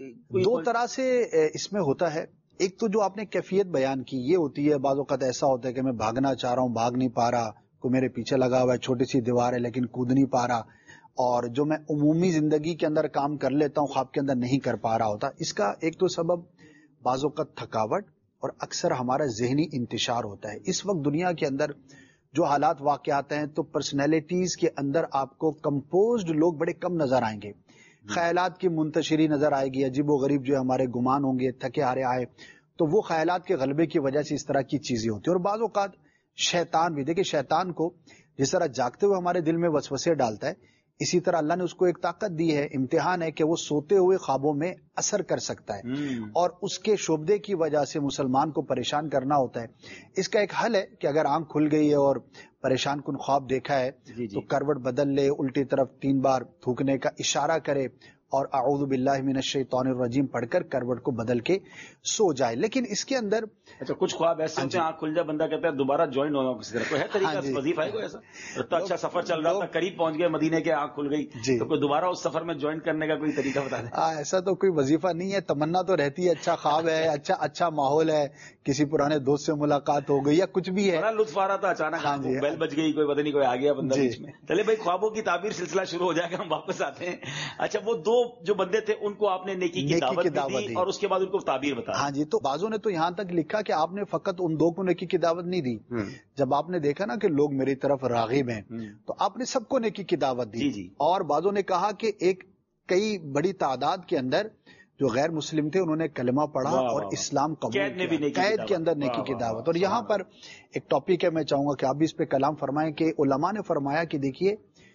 2 طرح سے اس میں ہوتا ہے. ایک تو جو آپ نے کیفیت بیان کی یہ ہوتی ہے، بعض اوقات ایسا ہوتا ہے کہ میں بھاگنا چاہ رہا ہوں، بھاگ نہیں پا رہا، کوئی میرے پیچھے لگا ہوا ہے، چھوٹی سی دیوار ہے لیکن کود نہیں پا رہا، اور جو میں عمومی زندگی کے اندر کام کر لیتا ہوں خواب کے اندر نہیں کر پا رہا ہوتا. اس کا ایک تو سبب بعض اوقات تھکاوٹ اور اکثر ہمارا ذہنی انتشار ہوتا ہے. اس وقت دنیا کے اندر جو حالات واقعات ہیں تو پرسنالٹیز کے اندر آپ کو کمپوزڈ لوگ بڑے کم نظر آئیں گے، خیالات کی منتشری نظر آئے گی، عجیب و غریب جو ہمارے گمان ہوں گے، تھکے ہارے آئے، تو وہ خیالات کے غلبے کی وجہ سے اس طرح کی چیزیں ہوتی ہیں. اور بعض اوقات شیطان بھی، دیکھیں شیطان کو جس طرح جاگتے ہوئے ہمارے دل میں وسوسے ڈالتا ہے، اسی طرح اللہ نے اس کو ایک طاقت دی ہے، امتحان ہے کہ وہ سوتے ہوئے خوابوں میں اثر کر سکتا ہے، اور اس کے شعبدے کی وجہ سے مسلمان کو پریشان کرنا ہوتا ہے۔ اس کا ایک حل ہے کہ اگر آنکھ کھل گئی ہے اور پریشان کن خواب دیکھا ہے تو کروٹ بدل لے، الٹی طرف 3 بار تھوکنے کا اشارہ کرے اور اعوذ باللہ من الشیطان الرجیم پڑھ کر کروٹ کو بدل کے سو جائے۔ لیکن اس کے اندر اچھا کچھ خواب ایسے ہوتے ہیں آنکھ کھل جائے بندہ کہتا ہے دوبارہ جوائن ہونا کسی طرح، کوئی ہے طریقہ، وظیفہ ہے کوئی ایسا؟ اتنا اچھا سفر چل رہا تھا، قریب پہنچ گئے مدینے کے، آنکھ کھل گئی، تو کوئی دوبارہ اس سفر میں جوائن کرنے کا کوئی طریقہ بتا دیں؟ ایسا تو کوئی وظیفہ نہیں ہے، تمنا تو رہتی ہے، اچھا خواب ہے، اچھا ماحول ہے، کسی پرانے دوست سے ملاقات ہو گئی یا کچھ بھی ہے، بڑا لطف آ رہا تھا، اچانک بیل بج گئی، کوئی پتہ نہیں کوئی آ گیا بندہ بیچ میں۔ چلے بھائی خوابوں کی تعبیر سلسلہ شروع ہو جائے گا، ہم واپس آتے ہیں۔ اچھا وہ 2 جو بندے تھے ان کو آپ نے نیکی کی دعوت دی اور اس کے بعد ان کو تعبیر بتا۔ ہاں جی، تو بعضوں نے تو یہاں تک لکھا کہ آپ نے فقط ان 2 کو نیکی کی دعوت نہیں دی، جب آپ نے دیکھا نا کہ لوگ میری طرف راغب ہیں تو آپ نے سب کو نیکی کی دعوت دی، اور بعضوں نے کہا کہ کئی بڑی تعداد کے اندر جو غیر مسلم تھے انہوں نے کلمہ پڑھا اور اسلام قبول کیا، قید کے اندر نیکی کی دعوت۔ اور یہاں پر ایک ٹاپک ہے، میں چاہوں گا کہ آپ بھی اس پہ کلام فرمائیں کہ علماء نے فرمایا کہ دیکھیے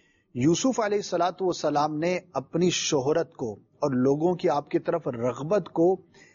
یوسف علیہ الصلوۃ والسلام نے اپنی شہرت کو اور لوگوں کی آپ کی طرف رغبت کو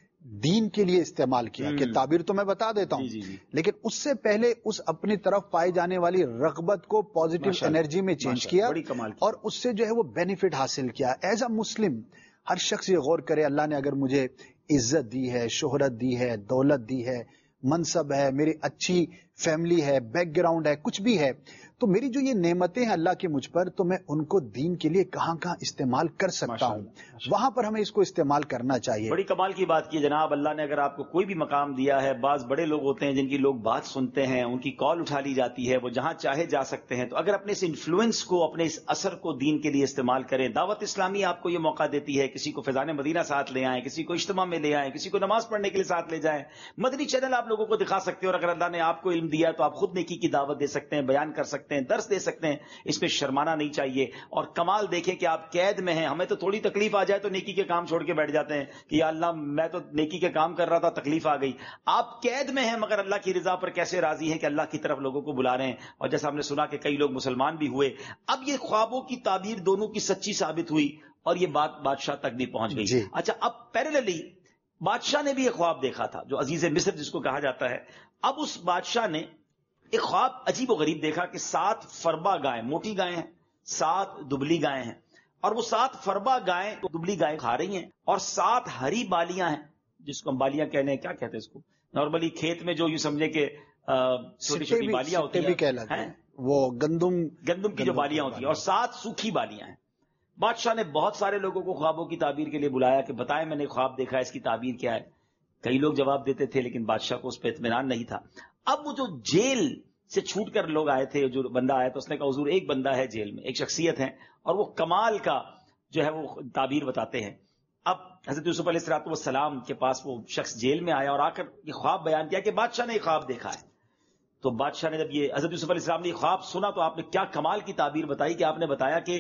دین کے لیے استعمال کیا، کہ تعبیر تو میں بتا دیتا ہوں لیکن اس سے پہلے اس اپنی طرف پائی جانے والی رغبت کو پازیٹیو انرجی میں چینج کیا اور اس سے جو ہے وہ بینیفٹ حاصل کیا۔ ایز اے مسلم ہر شخص یہ غور کرے، اللہ نے اگر مجھے عزت دی ہے، شہرت دی ہے، دولت دی ہے، منصب ہے، میری اچھی فیملی ہے، بیک گراؤنڈ ہے، کچھ بھی ہے، تو میری جو یہ نعمتیں ہیں اللہ کی مجھ پر، تو میں ان کو دین کے لیے کہاں کہاں استعمال کر سکتا ہوں، وہاں پر ہمیں اس کو استعمال کرنا چاہیے۔ بڑی کمال کی بات کی جناب، اللہ نے اگر آپ کو کوئی بھی مقام دیا ہے، بعض بڑے لوگ ہوتے ہیں جن کی لوگ بات سنتے ہیں، ان کی کال اٹھا لی جاتی ہے، وہ جہاں چاہے جا سکتے ہیں، تو اگر اپنے اس انفلوئنس کو، اپنے اس اثر کو دین کے لیے استعمال کریں، دعوت اسلامی آپ کو یہ موقع دیتی ہے، کسی کو فیضان مدینہ ساتھ لے آئیں، کسی کو اجتماع میں لے آئیں، کسی کو نماز پڑھنے کے لیے ساتھ لے جائیں، مدنی چینل آپ لوگوں کو دکھا سکتے ہیں، اور اگر اللہ نے آپ کو علم دیا تو آپ خود نیکی کی دعوت دے سکتے ہیں، بیان کر سکتے ہیں، درس دے سکتے ہیں، اس میں شرمانا نہیں چاہیے۔ اور کمال دیکھیں کہ آپ قید میں ہیں، ہمیں تو تھوڑی تکلیف آ جائے تو نیکی کے کام چھوڑ کے بیٹھ جاتے ہیں کہ یا اللہ میں تو نیکی کے کام کر رہا تھا، تکلیف آ گئی۔ آپ قید میں ہیں مگر اللہ کی رضا پر کیسے راضی ہیں کہ اللہ کی طرف لوگوں کو بلا رہے ہیں، اور جیسا ہم نے سنا کہ کئی لوگ مسلمان بھی ہوئے۔ اب یہ خوابوں کی تعبیر دونوں کی سچی ثابت ہوئی اور یہ بات بادشاہ تک بھی پہنچ گئی۔ اچھا اب پیریللی بادشاہ نے بھی ایک خواب دیکھا تھا، جو عزیز مصر جس کو کہا جاتا ہے۔ اب اس بادشاہ نے ایک خواب عجیب و غریب دیکھا کہ 7 فربا گائیں، موٹی گائیں ہیں، 7 دبلی گائیں ہیں، اور وہ 7 فربا گائیں دبلی گائیں کھا رہی ہیں، اور 7 ہری بالیاں ہیں، جس کو ہم بالیاں کہنے ہیں، کیا کہتے ہیں اس کو نارملی کھیت میں جو یوں سمجھے کہ چھوٹی چھوٹی بالیاں ہوتی ہیں، وہ گندم کی جو بالیاں ہوتی ہیں، اور 7 سوکھی بالیاں ہیں۔ بادشاہ نے بہت سارے لوگوں کو خوابوں کی تعبیر کے لیے بلایا کہ بتائیں میں نے خواب دیکھا ہے، اس کی تعبیر کیا ہے۔ کئی لوگ جواب دیتے تھے لیکن بادشاہ کو اس پہ اطمینان نہیں تھا۔ اب وہ جو جیل سے چھوٹ کر لوگ آئے تھے، جو بندہ آیا تو اس نے کہا حضور ایک بندہ ہے جیل میں، ایک شخصیت ہے اور وہ کمال کا جو ہے وہ تعبیر بتاتے ہیں۔ اب حضرت یوسف علیہ السلام کے پاس وہ شخص جیل میں آیا اور آ کر یہ خواب بیان کیا کہ بادشاہ نے یہ خواب دیکھا ہے۔ تو بادشاہ نے جب یہ حضرت یوسف علیہ السلام نے یہ خواب سنا تو آپ نے کیا کمال کی تعبیر بتائی کہ آپ نے بتایا کہ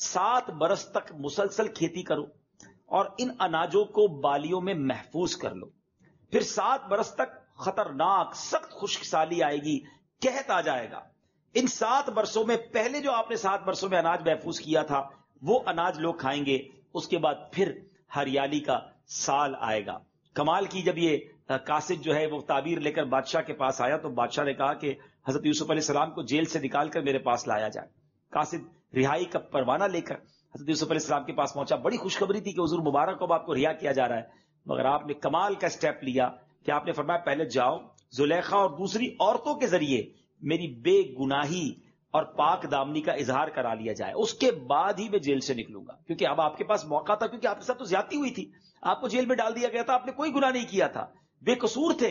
7 برس تک مسلسل کھیتی کرو اور ان اناجوں کو بالیوں میں محفوظ کر لو، پھر 7 برس تک خطرناک سخت خشک سالی آئے گی، قحط آ جائے گا۔ ان 7 برسوں میں پہلے جو آپ نے 7 برسوں میں اناج محفوظ کیا تھا وہ اناج لوگ کھائیں گے، اس کے بعد پھر ہریالی کا سال آئے گا۔ کمال کی جب یہ قاصد جو ہے وہ تعبیر لے کر بادشاہ کے پاس آیا تو بادشاہ نے کہا کہ حضرت یوسف علیہ السلام کو جیل سے نکال کر میرے پاس لایا جائے۔ قاصد رہائی کا پروانہ لے کر حضرت یوسف علیہ السلام کے پاس پہنچا۔ بڑی خوشخبری تھی کہ حضور مبارک کو آپ کو رہا کیا جا رہا ہے، مگر آپ نے کمال کا سٹیپ لیا کہ آپ نے فرمایا پہلے جاؤ زلیخا اور دوسری عورتوں کے ذریعے میری بے گناہی اور پاک دامنی کا اظہار کرا لیا جائے، اس کے بعد ہی میں جیل سے نکلوں گا، کیونکہ اب آپ کے پاس موقع تھا، کیونکہ آپ کے ساتھ تو زیادتی ہوئی تھی، آپ کو جیل میں ڈال دیا گیا تھا، آپ نے کوئی گناہ نہیں کیا تھا، بے قصور تھے۔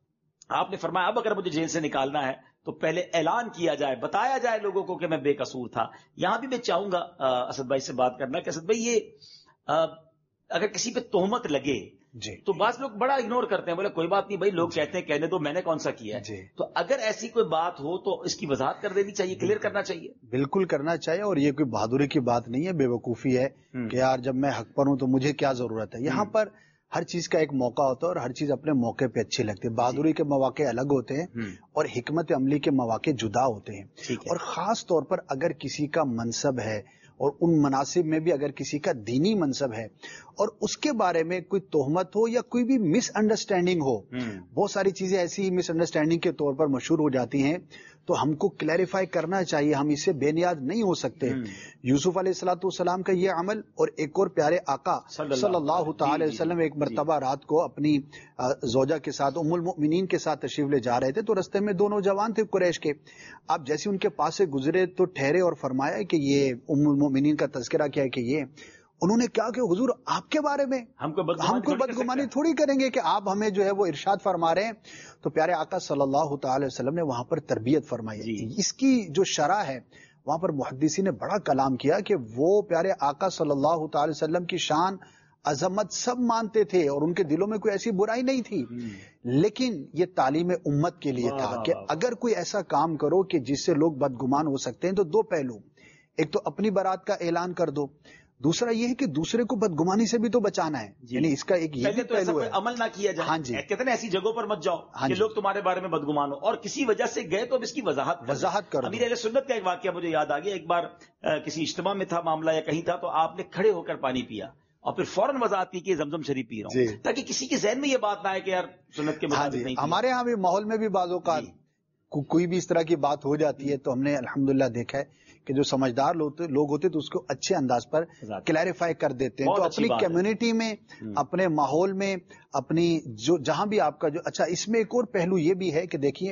آپ نے فرمایا اب اگر مجھے جیل سے نکالنا ہے تو پہلے اعلان کیا جائے، بتایا جائے لوگوں کو کہ میں بے قصور تھا۔ یہاں بھی میں چاہوں گا اسد بھائی سے بات کرنا کہ اسد بھائی یہ اگر کسی پہ تہمت لگے تو بعض لوگ بڑا اگنور کرتے ہیں، بولے کوئی بات نہیں بھائی، لوگ کہتے ہیں کہنے دو، میں نے کون سا کیا ہے۔ تو اگر ایسی کوئی بات ہو تو اس کی وضاحت کر دینی چاہیے، کلیئر کرنا چاہیے۔ بالکل کرنا چاہیے، اور یہ کوئی بہادری کی بات نہیں ہے، بے وقوفی ہے کہ یار جب میں حق پر ہوں تو مجھے کیا ضرورت ہے۔ یہاں پر ہر چیز کا ایک موقع ہوتا ہے اور ہر چیز اپنے موقع پہ اچھی لگتی ہے۔ بہادری کے مواقع الگ ہوتے ہیں اور حکمت عملی کے مواقع جدا ہوتے ہیں، اور خاص طور پر اگر کسی کا منصب ہے اور ان مناسب میں بھی اگر کسی کا دینی منصب ہے اور اس کے بارے میں کوئی تہمت ہو یا کوئی بھی مس انڈرسٹینڈنگ ہو، بہت ساری چیزیں ایسی مس انڈرسٹینڈنگ کے طور پر مشہور ہو جاتی ہیں، تو ہم کو کلیریفائی کرنا چاہیے، ہم اس سے بے نیاز نہیں ہو سکتے۔ یوسف علیہ السلام کا یہ عمل، اور ایک اور پیارے آقا صلی اللہ تعالی وسلم ایک مرتبہ رات کو اپنی زوجہ کے ساتھ، ام المؤمنین کے ساتھ تشریف لے جا رہے تھے، تو رستے میں دو نوجوان تھے قریش کے، آپ جیسے ان کے پاس سے گزرے تو ٹھہرے اور فرمایا کہ یہ ام المؤمنین کا تذکرہ کیا ہے کہ یہ، انہوں نے کہا کہ حضور آپ کے بارے میں ہم کو بدگمانی تھوڑی کریں گے کہ آپ ہمیں جو ہے وہ ارشاد فرما رہے ہیں۔ تو پیارے آقا صلی اللہ تعالی وسلم نے وہاں پر تربیت فرمائی۔ اس کی جو شرح ہے وہاں پر محدثین نے بڑا کلام کیا کہ وہ پیارے آقا صلی اللہ تعالی وسلم کی شان عظمت سب مانتے تھے اور ان کے دلوں میں کوئی ایسی برائی نہیں تھی، لیکن یہ تعلیم امت کے لیے تھا کہ اگر کوئی ایسا کام کرو کہ جس سے لوگ بدگمان ہو سکتے ہیں تو دو پہلو، ایک تو اپنی برات کا اعلان کر دو، دوسرا یہ ہے کہ دوسرے کو بدگمانی سے بھی تو بچانا ہے، یعنی اس کا ایک یہ بھی پہلو ہے۔ عمل نہ کیا جائے، ہاں جی، کہتے ہیں ایسی جگہوں پر مت جاؤ کہ لوگ تمہارے بارے میں بدگمان ہو، اور کسی وجہ سے گئے تو اب اس کی وضاحت کرو۔ امیر اہل سنت کا ایک واقعہ مجھے یاد آ گیا، ایک بار کسی اجتماع میں تھا معاملہ یا کہیں تھا، تو آپ نے کھڑے ہو کر پانی پیا اور پھر فوراً وضاحت کی کہ زمزم شریف پی رہا ہوں، تاکہ کسی کے ذہن میں یہ بات نہ آئے کہ یار سنت کے مطابق نہیں۔ ہمارے ہاں بھی ماحول میں بھی بعض اوقات کوئی بھی اس طرح کی بات ہو جاتی ہے، تو ہم نے الحمدللہ دیکھا ہے کہ جو سمجھدار لوگ ہوتے تو اس کو اچھے انداز پر کلیریفائی کر دیتے ہیں۔ تو اپنی کمیونٹی میں، اپنے ماحول میں، اپنی جو جہاں بھی آپ کا جو اچھا، اس میں ایک اور پہلو یہ بھی ہے کہ دیکھیے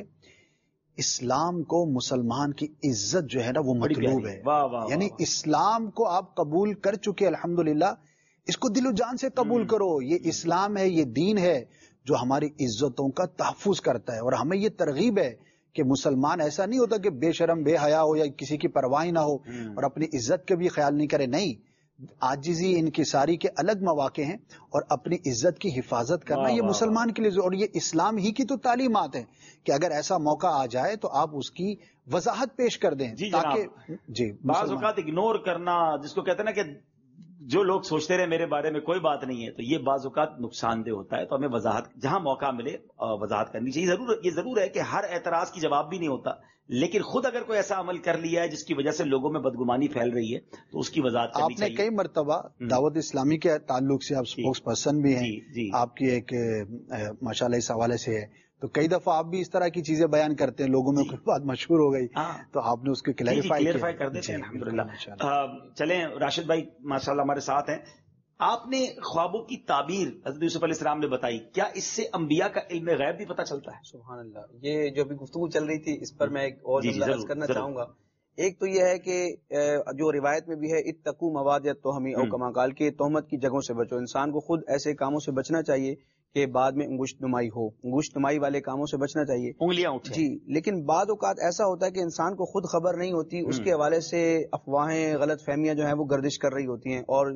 اسلام کو مسلمان کی عزت جو ہے نا وہ مطلوب ہے، یعنی اسلام کو آپ قبول کر چکے الحمدللہ، اس کو دل و جان سے قبول کرو، یہ اسلام ہے، یہ دین ہے جو ہماری عزتوں کا تحفظ کرتا ہے، اور ہمیں یہ ترغیب ہے کہ مسلمان ایسا نہیں ہوتا کہ بے شرم بے حیا ہو یا کسی کی پرواہ نہ ہو اور اپنی عزت کا بھی خیال نہیں کرے، نہیں، عاجزی انکساری کے الگ مواقع ہیں، اور اپنی عزت کی حفاظت کرنا یہ مسلمان کے لیے، اور یہ اسلام ہی کی تو تعلیمات ہیں کہ اگر ایسا موقع آ جائے تو آپ اس کی وضاحت پیش کر دیں، تاکہ بعض اوقات اگنور کرنا، جس کو کہتے ہیں نا کہ جو لوگ سوچتے رہے میرے بارے میں کوئی بات نہیں ہے، تو یہ بعض اوقات نقصان دہ ہوتا ہے۔ تو ہمیں وضاحت جہاں موقع ملے وضاحت کرنی چاہیے۔ یہ ضرور ہے کہ ہر اعتراض کی جواب بھی نہیں ہوتا، لیکن خود اگر کوئی ایسا عمل کر لیا ہے جس کی وجہ سے لوگوں میں بدگمانی پھیل رہی ہے تو اس کی وضاحت کرنی چاہیے۔ آپ نے کئی مرتبہ دعوت اسلامی کے تعلق سے آپ سپوکس پرسن بھی ہیں، آپ کی ایک ماشاءاللہ اس حوالے سے ہے، تو کئی دفعہ آپ بھی اس طرح کی چیزیں بیان کرتے ہیں، لوگوں میں کوئی بات مشہور ہو گئی تو آپ نے اس کو کلیریفائی کر دیتے ہیں الحمدللہ۔ چلیں راشد بھائی ماشاءاللہ ہمارے ساتھ ہیں، آپ نے خوابوں کی تعبیر حضرت یوسف علیہ السلام نے بتائی، کیا اس سے انبیاء کا علم غیب بھی پتہ چلتا ہے؟ سبحان اللہ، یہ جو ابھی گفتگو چل رہی تھی اس پر میں ایک اور جملہ عرض کرنا چاہوں گا۔ ایک تو یہ ہے کہ جو روایت میں بھی ہے اتقوا مواضع التہم او کما قال، کہ تہمت کی جگہوں سے بچو، انسان کو خود ایسے کاموں سے بچنا چاہیے کہ بعد میں انگشت نمائی ہو، انگشت نمائی والے کاموں سے بچنا چاہیے، انگلیاں اٹھیں۔ جی، لیکن بعض اوقات ایسا ہوتا ہے کہ انسان کو خود خبر نہیں ہوتی، اس کے حوالے سے افواہیں، غلط فہمیاں جو ہیں وہ گردش کر رہی ہوتی ہیں، اور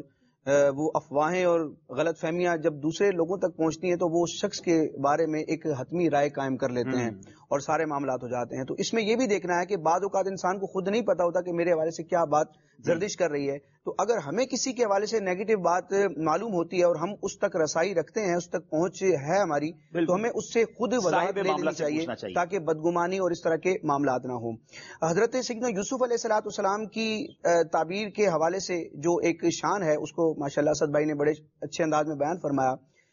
وہ افواہیں اور غلط فہمیاں جب دوسرے لوگوں تک پہنچتی ہیں تو وہ شخص کے بارے میں ایک حتمی رائے قائم کر لیتے ہیں اور سارے معاملات ہو جاتے ہیں۔ تو اس میں یہ بھی دیکھنا ہے کہ بعض اوقات انسان کو خود نہیں پتا ہوتا کہ میرے حوالے سے کیا بات گردش کر رہی ہے، تو اگر ہمیں کسی کے حوالے سے نیگیٹو بات معلوم ہوتی ہے اور ہم اس تک رسائی رکھتے ہیں، اس تک پہنچ ہے ہماری، تو ہمیں اس سے خود وضاحت لے لینی چاہیے تاکہ بدگمانی اور اس طرح کے معاملات نہ ہوں۔ حضرت سیدنا یوسف علیہ السلام کی تعبیر کے حوالے سے جو ایک شان ہے اس کو ماشاءاللہ اسد بھائی نے بڑے اچھے انداز میں بیان فرمایا۔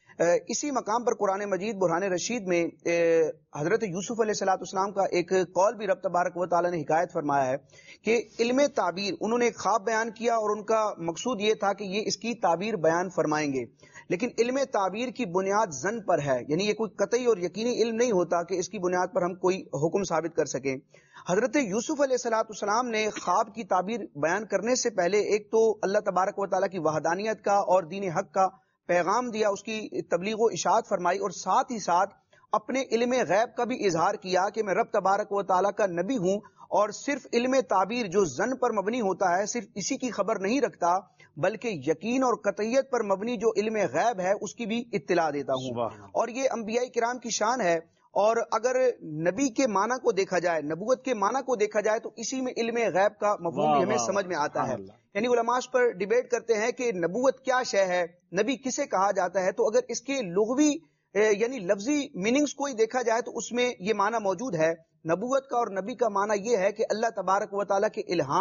اسی مقام پر قرآن مجید برہان رشید میں حضرت یوسف علیہ السلام کا ایک قول بھی رب تبارک و تعالی نے حکایت فرمایا ہے کہ علم تعبیر، انہوں نے ایک خواب بیان کیا اور ان کا مقصود یہ تھا کہ یہ اس کی تعبیر بیان فرمائیں گے، لیکن علم تعبیر کی بنیاد ظن پر ہے، یعنی یہ کوئی قطعی اور یقینی علم نہیں ہوتا کہ اس کی بنیاد پر ہم کوئی حکم ثابت کر سکیں۔ حضرت یوسف علیہ السلام نے خواب کی تعبیر بیان کرنے سے پہلے ایک تو اللہ تبارک و تعالیٰ کی وحدانیت کا اور دین حق کا پیغام دیا، اس کی تبلیغ و اشاعت فرمائی، اور ساتھ ہی ساتھ اپنے علم غیب کا بھی اظہار کیا کہ میں رب تبارک و تعالیٰ کا نبی ہوں، اور صرف علم تعبیر جو ظن پر مبنی ہوتا ہے صرف اسی کی خبر نہیں رکھتا، بلکہ یقین اور قطعیت پر مبنی جو علم غیب ہے اس کی بھی اطلاع دیتا ہوں۔ اور یہ انبیاء کرام کی شان ہے، اور اگر نبی کے معنی کو دیکھا جائے، نبوت کے معنی کو دیکھا جائے تو اسی میں علم غیب کا مفہوم بھی ہمیں سمجھ میں آتا ہے۔ یعنی علماء پر ڈیبیٹ کرتے ہیں کہ نبوت کیا شے ہے، نبی کسے کہا جاتا ہے، تو اگر اس کے لغوی یعنی لفظی میننگز کو ہی دیکھا جائے تو اس میں یہ معنی موجود ہے۔ نبوت کا اور نبی کا معنی یہ ہے کہ اللہ تبارک و تعالیٰ کے الہام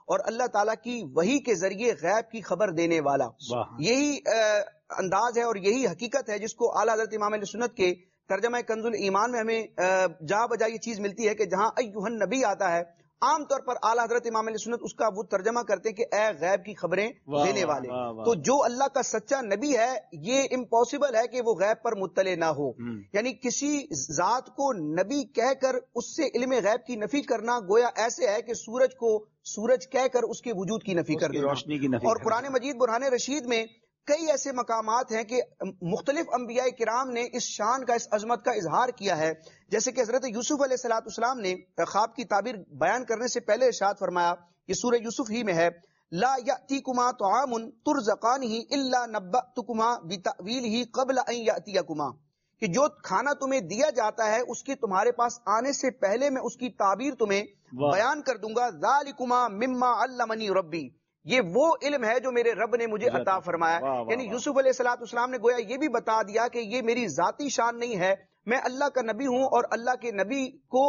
اور اللہ تعالیٰ کی وحی کے ذریعے غیب کی خبر دینے والا. یہی انداز ہے اور یہی حقیقت ہے جس کو اعلیٰ حضرت امام اہل سنت کے ترجمہ کنز الایمان میں ہمیں جہاں بجا یہ چیز ملتی ہے کہ جہاں ایھا النبی آتا ہے عام طور پر اعلیٰ حضرت امام اہل سنت اس کا وہ ترجمہ کرتے ہیں کہ اے غیب کی خبریں دینے والے. تو جو اللہ کا سچا نبی ہے یہ امپاسبل ہے کہ وہ غیب پر مطلع نہ ہو. یعنی کسی ذات کو نبی کہہ کر اس سے علم غیب کی نفی کرنا گویا ایسے ہے کہ سورج کو سورج کہہ کر اس کے وجود کی نفی کر دینا. اور قرآن مجید برہان رشید میں کئی ایسے مقامات ہیں کہ مختلف انبیاء کرام نے اس شان کا اس عظمت کا اظہار کیا ہے. جیسے کہ حضرت یوسف علیہ السلام نے خواب کی تعبیر بیان کرنے سے پہلے ارشاد فرمایا، یہ سورہ یوسف ہی میں ہے، لا یأتیکما طعام ترزقانہ الا نبأتکما بتأویلہ قبل ان یأتیکما، کہ جو کھانا تمہیں دیا جاتا ہے اس کے تمہارے پاس آنے سے پہلے میں اس کی تعبیر تمہیں بیان کر دوں گا. ذالکما مما علمنی ربی، یہ وہ علم ہے جو میرے رب نے مجھے عطا فرمایا. یعنی یوسف علیہ السلام نے گویا یہ بھی بتا دیا کہ یہ میری ذاتی شان نہیں ہے، میں اللہ کا نبی ہوں اور اللہ کے نبی کو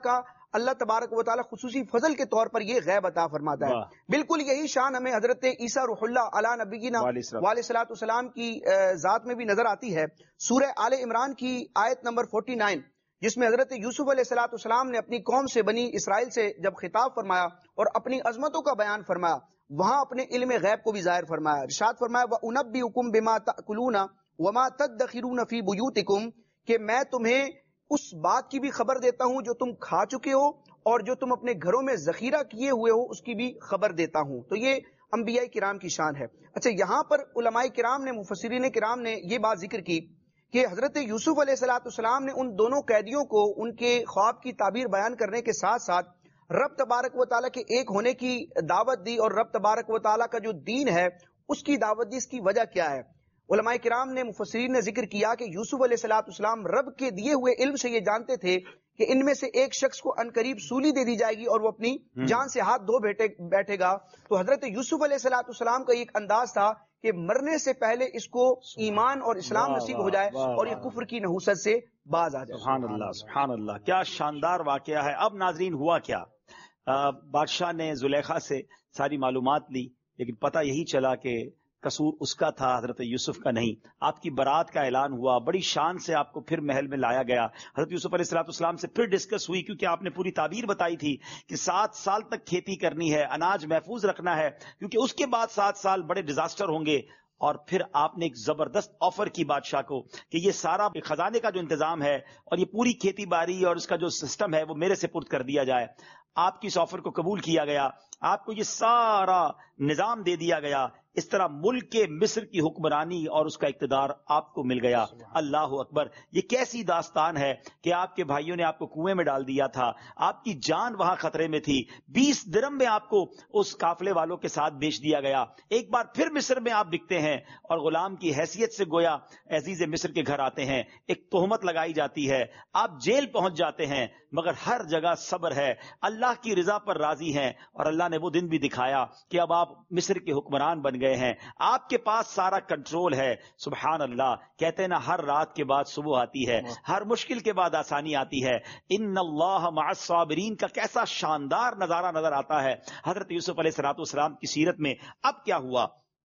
اللہ تبارک و تعالی خصوصی فضل کے طور پر یہ غیب عطا فرماتا ہے. بالکل یہی شان ہمیں حضرت عیسیٰ روح اللہ علی نبینا علیہ السلام کی ذات میں بھی نظر آتی ہے. سورہ آل عمران کی آیت نمبر 49 جس میں حضرت یوسف علیہ السلام نے اپنی قوم سے بنی اسرائیل سے جب خطاب فرمایا اور اپنی عظمتوں کا بیان فرمایا، وہاں اپنے علم غیب کو بھی ظاہر فرمایا. ارشاد فرمایا وَأُنَبِّئُكُم بِمَا تَأْكُلُونَ وَمَا تَدَّخِرُونَ فِي بُيُوتِكُم، کہ میں تمہیں اس بات کی بھی خبر دیتا ہوں جو تم کھا چکے ہو اور جو تم اپنے گھروں میں ذخیرہ کیے ہوئے ہو اس کی بھی خبر دیتا ہوں. تو یہ انبیاء کرام کی شان ہے. اچھا، یہاں پر علماء کرام نے مفسرین کرام نے یہ بات ذکر کی کہ حضرت یوسف علیہ السلام نے ان دونوں قیدیوں کو ان کے خواب کی تعبیر بیان کرنے کے ساتھ ساتھ رب تبارک و تعالیٰ کے ایک ہونے کی دعوت دی، اور رب تبارک و تعالیٰ کا جو دین ہے اس کی دعوت دی. اس کی وجہ کیا ہے؟ علماء کرام نے مفسرین نے ذکر کیا کہ یوسف علیہ السلام رب کے دیے ہوئے علم سے یہ جانتے تھے کہ ان میں سے ایک شخص کو عنقریب سولی دے دی جائے گی اور وہ اپنی جان سے ہاتھ دھو بیٹھے گا. تو حضرت یوسف علیہ السلام کا ایک انداز تھا کہ مرنے سے پہلے اس کو ایمان اور اسلام نصیب ہو جائے اور یہ کفر کی نحوست سے باز آ جائے. سبحان اللہ، سبحان اللہ، کیا شاندار واقعہ ہے. اب ناظرین ہوا کیا؟ بادشاہ نے زلیخا سے ساری معلومات لی، لیکن پتہ یہی چلا کہ قصور اس کا تھا، حضرت یوسف کا نہیں. آپ کی برات کا اعلان ہوا، بڑی شان سے آپ کو پھر محل میں لایا گیا. حضرت یوسف علیہ السلام سے پھر ڈسکس ہوئی، کیونکہ آپ نے پوری تعبیر بتائی تھی کہ 7 سال تک کھیتی کرنی ہے، اناج محفوظ رکھنا ہے، کیونکہ اس کے بعد 7 سال بڑے ڈیزاسٹر ہوں گے. اور پھر آپ نے ایک زبردست آفر کی بادشاہ کو کہ یہ سارا خزانے کا جو انتظام ہے اور یہ پوری کھیتی باڑی اور اس کا جو سسٹم ہے وہ میرے سپرد کر دیا جائے. آپ کی اس آفر کو قبول کیا گیا، آپ کو یہ سارا نظام دے دیا گیا. اس طرح ملک کے مصر کی حکمرانی اور اس کا اقتدار آپ کو مل گیا. اللہ اکبر! یہ کیسی داستان ہے کہ آپ کے بھائیوں نے آپ کو کنویں میں ڈال دیا تھا، آپ کی جان وہاں خطرے میں تھی، 20 درہم میں آپ کو اس قافلے والوں کے ساتھ بیچ دیا گیا. ایک بار پھر مصر میں آپ بکتے ہیں اور غلام کی حیثیت سے گویا عزیز مصر کے گھر آتے ہیں. ایک تہمت لگائی جاتی ہے، آپ جیل پہنچ جاتے ہیں، مگر ہر جگہ صبر ہے، اللہ کی رضا پر راضی ہیں. اور اللہ نے وہ دن بھی دکھایا کہ اب آپ مصر کے حکمران بن گئے ہیں، آپ کے پاس سارا کنٹرول ہے. سبحان اللہ! کہتے ہیں نا، ہر رات کے بعد صبح آتی ہے، ہر مشکل کے بعد آسانی آتی ہے. ان اللہ مع الصابرین کا کیسا شاندار نظارہ نظر آتا ہے حضرت یوسف علیہ السلام کی سیرت میں. اب کیا ہوا؟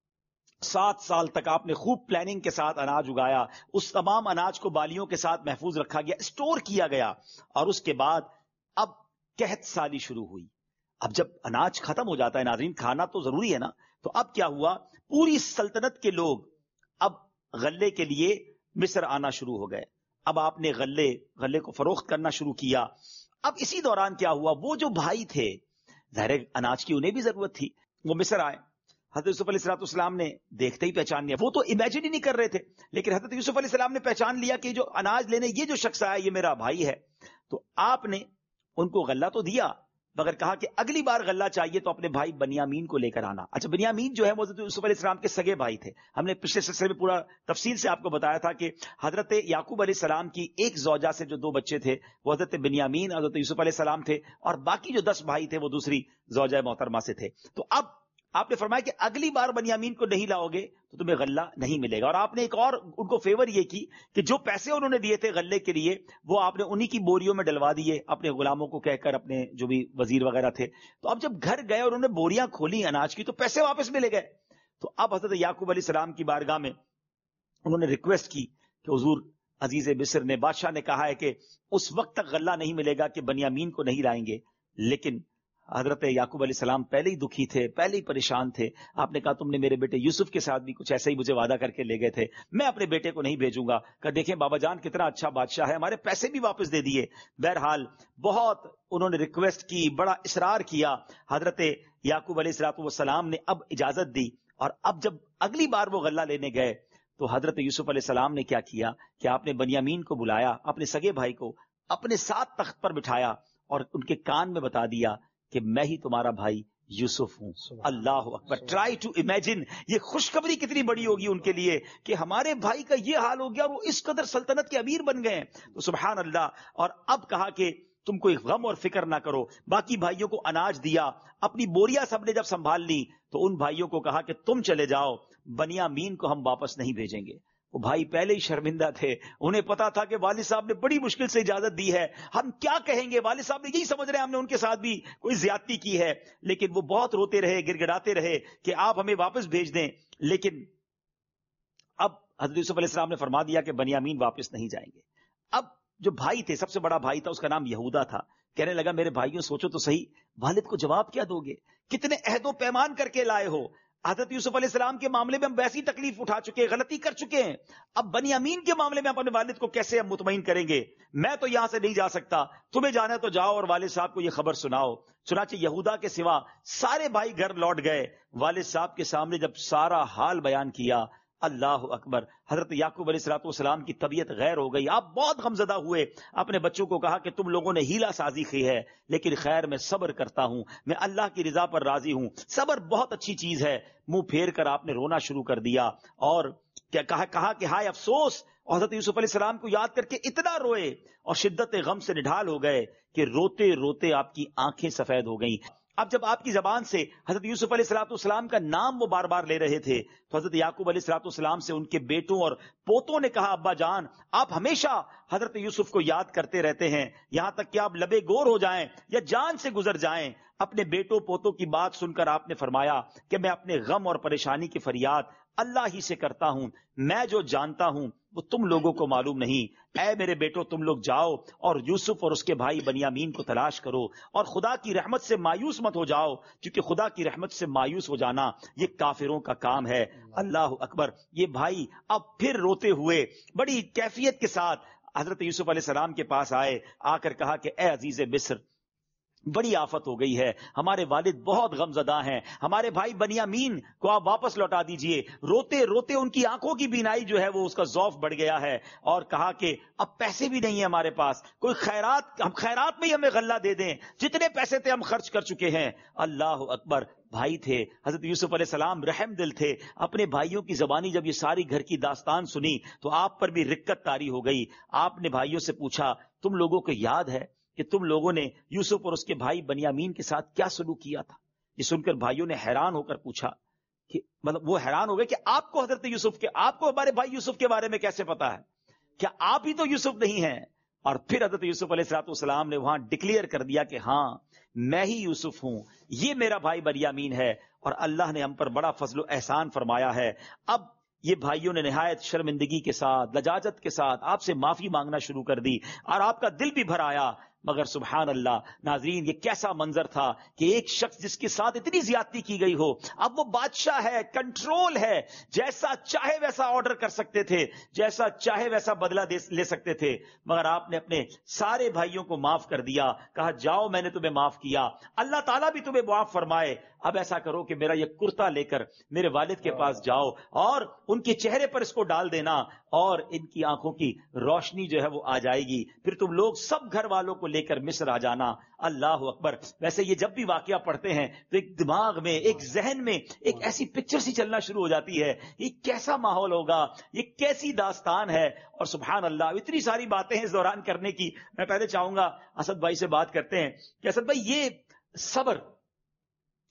7 سال تک آپ نے خوب پلاننگ کے ساتھ اناج اگایا، اس تمام اناج کو بالیوں کے ساتھ محفوظ رکھا گیا، اسٹور کیا گیا. اور اس کے بعد اب قحط سالی شروع ہوئی. اب جب اناج ختم ہو جاتا ہے ناظرین، کھانا تو ضروری ہے نا، تو اب کیا ہوا؟ پوری سلطنت کے لوگ اب غلے کے لیے مصر آنا شروع ہو گئے. اب آپ نے غلے کو فروخت کرنا شروع کیا. اب اسی دوران کیا ہوا؟ وہ جو بھائی تھے، ظاہر اناج کی انہیں بھی ضرورت تھی، وہ مصر آئے. حضرت یوسف علیہ السلام نے دیکھتے ہی پہچان لیا. وہ تو امیجن ہی نہیں کر رہے تھے، لیکن حضرت یوسف علیہ السلام نے پہچان لیا کہ جو اناج لینے یہ جو شخص آیا یہ میرا بھائی ہے. تو آپ نے ان کو غلہ تو دیا، مگر کہا کہ اگلی بار غلہ چاہیے تو اپنے بھائی بنیامین کو لے کر آنا. اچھا، بنیامین جو ہے وہ حضرت یوسف علیہ السلام کے سگے بھائی تھے. ہم نے پچھلے سلسلے میں پورا تفصیل سے آپ کو بتایا تھا کہ حضرت یعقوب علیہ السلام کی ایک زوجہ سے جو 2 بچے تھے وہ حضرت بنیامین اور حضرت یوسف علیہ السلام تھے، اور باقی جو 10 بھائی تھے وہ دوسری زوجہ محترمہ سے تھے. تو اب آپ نے فرمایا کہ اگلی بار بنیامین کو نہیں لاؤ گے تو تمہیں غلہ نہیں ملے گا. اور آپ نے ایک اور ان کو فیور یہ کی کہ جو پیسے انہوں نے دیے تھے غلے کے لیے وہ آپ نے انہی کی بوریوں میں ڈلوا دیے اپنے غلاموں کو کہہ کر, اپنے جو بھی وزیر وغیرہ تھے. تو اب جب گھر گئے اور انہوں نے بوریاں کھولی اناج کی تو پیسے واپس ملے گئے. تو اب حضرت یعقوب علیہ السلام کی بارگاہ میں انہوں نے ریکویسٹ کی کہ حضور عزیز مصر نے, بادشاہ نے کہا ہے کہ اس وقت تک غلہ نہیں ملے گا کہ بنیامین کو نہیں لائیں گے. لیکن حضرت یعقوب علیہ السلام پہلے ہی دکھی تھے, پہلے ہی پریشان تھے. آپ نے کہا تم نے میرے بیٹے یوسف کے ساتھ بھی کچھ ایسا ہی مجھے وعدہ کر کے لے گئے تھے, میں اپنے بیٹے کو نہیں بھیجوں گا. کہ دیکھیں بابا جان کتنا اچھا بادشاہ ہے, ہمارے پیسے بھی واپس دے دیے. بہرحال بہت انہوں نے ریکویسٹ کی, بڑا اصرار کیا. حضرت یعقوب علیہ السلام نے اب اجازت دی. اور اب جب اگلی بار وہ غلہ لینے گئے تو حضرت یوسف علیہ السلام نے کیا کیا کہ آپ نے بنیامین کو بلایا, اپنے سگے بھائی کو اپنے ساتھ تخت پر بٹھایا اور ان کے کان میں بتا دیا کہ میں ہی تمہارا بھائی یوسف ہوں. اللہ اکبر. ٹرائی ٹو امیجن یہ خوشخبری کتنی بڑی ہوگی ان کے لیے کہ ہمارے بھائی کا یہ حال ہو گیا, وہ اس قدر سلطنت کے امیر بن گئے. تو سبحان اللہ. اور اب کہا کہ تم کوئی غم اور فکر نہ کرو. باقی بھائیوں کو اناج دیا, اپنی بوریاں سب نے جب سنبھال لی تو ان بھائیوں کو کہا کہ تم چلے جاؤ, بنیامین کو ہم واپس نہیں بھیجیں گے. وہ بھائی پہلے ہی شرمندہ تھے, انہیں پتا تھا کہ والد صاحب نے بڑی مشکل سے اجازت دی ہے, ہم کیا کہیں گے, والد صاحب نے یہی سمجھ رہے ہیں ہم نے ان کے ساتھ بھی کوئی زیادتی کی ہے. لیکن وہ بہت روتے رہے, گڑ گڑاتے رہے کہ آپ ہمیں واپس بھیج دیں. لیکن اب حضرت یوسف علیہ السلام نے فرما دیا کہ بنیامین واپس نہیں جائیں گے. اب جو بھائی تھے, سب سے بڑا بھائی تھا, اس کا نام یہودا تھا, کہنے لگا میرے بھائیوں سوچو تو صحیح, والد کو جواب کیا دو گے, کتنے عہد و پیمان کر کے لائے ہو. حضرت یوسف علیہ السلام کے معاملے میں ہم ویسی تکلیف اٹھا چکے, غلطی کر چکے ہیں, اب بنیامین کے معاملے میں اپنے والد کو کیسے ہم مطمئن کریں گے. میں تو یہاں سے نہیں جا سکتا, تمہیں جانا تو جاؤ اور والد صاحب کو یہ خبر سناؤ. چنانچہ یہودا کے سوا سارے بھائی گھر لوٹ گئے. والد صاحب کے سامنے جب سارا حال بیان کیا, اللہ اکبر, حضرت یعقوب علیہ السلام کی طبیعت غیر ہو گئی. آپ بہت غمزدہ ہوئے, اپنے بچوں کو کہا کہ تم لوگوں نے ہیلا سازی کی ہے, لیکن خیر میں صبر کرتا ہوں, میں اللہ کی رضا پر راضی ہوں. صبر بہت اچھی چیز ہے. منہ پھیر کر آپ نے رونا شروع کر دیا اور کیا کہا کہ ہائے افسوس. اور حضرت یوسف علیہ السلام کو یاد کر کے اتنا روئے اور شدت غم سے نڈھال ہو گئے کہ روتے روتے آپ کی آنکھیں سفید ہو گئیں. اب جب آپ کی زبان سے حضرت یوسف علیہ السلام کا نام وہ بار بار لے رہے تھے تو حضرت یعقوب علیہ السلام سے ان کے بیٹوں اور پوتوں نے کہا ابا جان آپ ہمیشہ حضرت یوسف کو یاد کرتے رہتے ہیں, یہاں تک کہ آپ لبے گور ہو جائیں یا جان سے گزر جائیں. اپنے بیٹوں پوتوں کی بات سن کر آپ نے فرمایا کہ میں اپنے غم اور پریشانی کی فریاد اللہ ہی سے کرتا ہوں, میں جو جانتا ہوں وہ تم لوگوں کو معلوم نہیں. اے میرے بیٹو تم لوگ جاؤ اور یوسف اور اس کے بھائی بنیامین کو تلاش کرو اور خدا کی رحمت سے مایوس مت ہو جاؤ, کیونکہ خدا کی رحمت سے مایوس ہو جانا یہ کافروں کا کام ہے. اللہ اکبر. یہ بھائی اب پھر روتے ہوئے بڑی کیفیت کے ساتھ حضرت یوسف علیہ السلام کے پاس آئے, آ کر کہا کہ اے عزیز مصر بڑی آفت ہو گئی ہے, ہمارے والد بہت غم زدہ ہیں, ہمارے بھائی بنیامین کو آپ واپس لوٹا دیجئے. روتے روتے ان کی آنکھوں کی بینائی جو ہے وہ اس کا ذوف بڑھ گیا ہے, اور کہا کہ اب پیسے بھی نہیں ہیں ہمارے پاس, کوئی خیرات, ہم خیرات میں ہی ہمیں غلہ دے دیں, جتنے پیسے تھے ہم خرچ کر چکے ہیں. اللہ اکبر. بھائی تھے حضرت یوسف علیہ السلام, رحم دل تھے. اپنے بھائیوں کی زبانی جب یہ ساری گھر کی داستان سنی تو آپ پر بھی رکت طاری ہو گئی. آپ نے بھائیوں سے پوچھا تم لوگوں کو یاد ہے کہ تم لوگوں نے یوسف اور اس کے بھائی بنیامین کے ساتھ کیا سلوک کیا تھا؟ یہ سن کر بھائیوں نے حیران ہو کر پوچھا کہ مطلب وہ حیران ہو گئے کہ آپ کو حضرت یوسف کے, آپ کو ہمارے بھائی یوسف کے بارے میں کیسے پتا ہے, کیا آپ ہی تو یوسف نہیں ہیں؟ اور پھر حضرت یوسف علیہ السلام نے وہاں ڈکلیئر کر دیا کہ ہاں میں ہی یوسف ہوں, یہ میرا بھائی بنیامین ہے, اور اللہ نے ہم پر بڑا فضل و احسان فرمایا ہے. اب یہ بھائیوں نے نہایت شرمندگی کے ساتھ, لجاجت کے ساتھ آپ سے معافی مانگنا شروع کر دی, اور آپ کا دل بھی بھر آیا. مگر سبحان اللہ ناظرین, یہ کیسا منظر تھا کہ ایک شخص جس کے ساتھ اتنی زیادتی کی گئی ہو, اب وہ بادشاہ ہے, کنٹرول ہے, جیسا چاہے ویسا آرڈر کر سکتے تھے, جیسا چاہے ویسا بدلہ لے سکتے تھے. مگر آپ نے اپنے سارے بھائیوں کو معاف کر دیا, کہا جاؤ میں نے تمہیں معاف کیا, اللہ تعالیٰ بھی تمہیں معاف فرمائے. اب ایسا کرو کہ میرا یہ کرتا لے کر میرے والد کے پاس جاؤ اور ان کے چہرے پر اس کو ڈال دینا, اور ان کی آنکھوں کی روشنی جو ہے وہ آ جائے گی, پھر تم لوگ سب گھر والوں کو لے کر مصر آ جانا. اللہ اکبر. ویسے یہ جب بھی واقعہ پڑھتے ہیں تو ایک دماغ میں, ایک ذہن میں ایک ایسی پکچر سی چلنا شروع ہو جاتی ہے, یہ کیسا ماحول ہوگا, یہ کیسی داستان ہے. اور سبحان اللہ اتنی ساری باتیں ہیں اس دوران کرنے کی. میں پہلے چاہوں گا اسد بھائی سے بات کرتے ہیں کہ اسد بھائی یہ صبر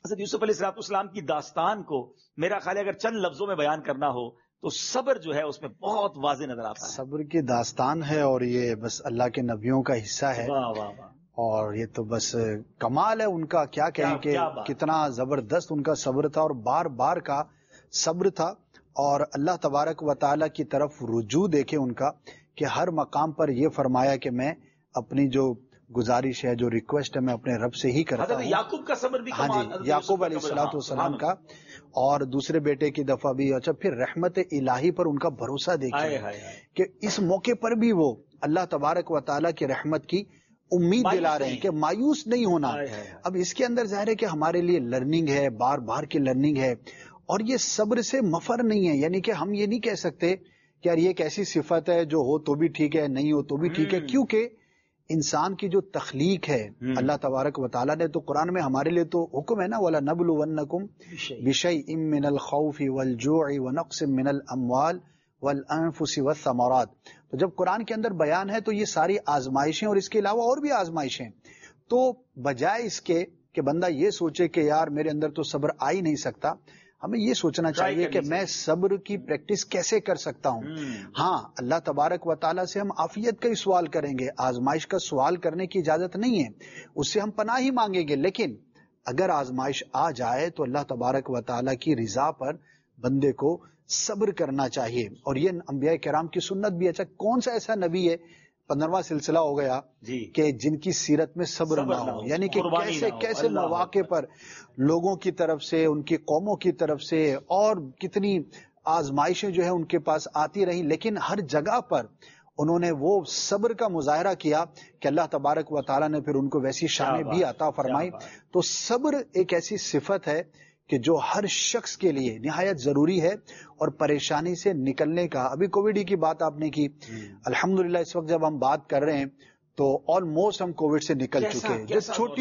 حضرت یوسف علیہ السلام کی داستان کو میرا خیال ہے اگر چند لفظوں میں بیان کرنا ہو تو صبر جو ہے اس میں بہت واضح نظر آتا ہے. صبر کی داستان ہے اور یہ بس اللہ کے نبیوں کا حصہ ہے. واہ واہ واہ. اور یہ تو بس کمال ہے ان کا. کیا کہیں کہ کتنا زبردست ان کا صبر تھا اور بار بار کا صبر تھا. اور اللہ تبارک و تعالیٰ کی طرف رجوع دیکھے ان کا کہ ہر مقام پر یہ فرمایا کہ میں اپنی جو گزارش ہے جو ریکویسٹ ہے میں اپنے رب سے ہی کرتا ہوں. یعقوب کا صبر بھی ہاں کمال. جی, یعقوب علیہ السلام کا. اور دوسرے بیٹے کی دفعہ بھی. اچھا پھر رحمت الہی پر ان کا بھروسہ دیکھیے کہ اس موقع پر بھی وہ اللہ تبارک و تعالیٰ کی رحمت کی امید دلا رہے ہیں کہ مایوس نہیں ہونا. اب اس کے اندر ظاہر ہے کہ ہمارے لیے لرننگ ہے, بار بار کی لرننگ ہے. اور یہ صبر سے مفر نہیں ہے, یعنی کہ ہم یہ نہیں کہہ سکتے کہ یار یہ ایک ایسی صفت ہے جو ہو تو بھی ٹھیک ہے, نہیں ہو تو بھی ٹھیک ہے. کیونکہ انسان کی جو تخلیق ہے اللہ تبارک و تعالیٰ نے تو قرآن میں ہمارے لیے تو حکم ہے نا, وَلَنَبْلُوَنَّكُمْ بِشَيْءٍ مِّنَ الْخَوْفِ وَالْجُوعِ وَنَقْصٍ مِّنَ الْأَمْوَالِ وَالْأَنفُسِ وَالثَّمَرَاتِ. تو جب قرآن کے اندر بیان ہے تو یہ ساری آزمائشیں اور اس کے علاوہ اور بھی آزمائشیں. تو بجائے اس کے کہ بندہ یہ سوچے کہ یار میرے اندر تو صبر آ ہی نہیں سکتا, ہمیں یہ سوچنا چاہیے کہ میں صبر کی پریکٹس کیسے کر سکتا ہوں. ہاں اللہ تبارک و تعالیٰ سے ہم عافیت کا ہی سوال کریں گے, آزمائش کا سوال کرنے کی اجازت نہیں ہے, اس سے ہم پناہ ہی مانگیں گے. لیکن اگر آزمائش آ جائے تو اللہ تبارک و تعالیٰ کی رضا پر بندے کو صبر کرنا چاہیے. اور یہ انبیاء کرام کی سنت بھی. اچھا کون سا ایسا نبی ہے, 15واں سلسلہ ہو گیا کہ جن کی سیرت میں صبر نہ ہو, یعنی کہ کیسے مواقع پر لوگوں کی طرف سے, ان کی قوموں کی طرف سے اور کتنی آزمائشیں جو ہے ان کے پاس آتی رہیں, لیکن ہر جگہ پر انہوں نے وہ صبر کا مظاہرہ کیا کہ اللہ تبارک و تعالیٰ نے پھر ان کو ویسی شانیں بھی عطا فرمائی. تو صبر ایک ایسی صفت ہے کہ جو ہر شخص کے لیے نہایت ضروری ہے اور پریشانی سے نکلنے کا. ابھی کووڈ کی بات آپ نے کی, الحمدللہ اس وقت جب ہم بات کر رہے ہیں تو آلموسٹ ہم کووڈ سے نکل چکے ہیں.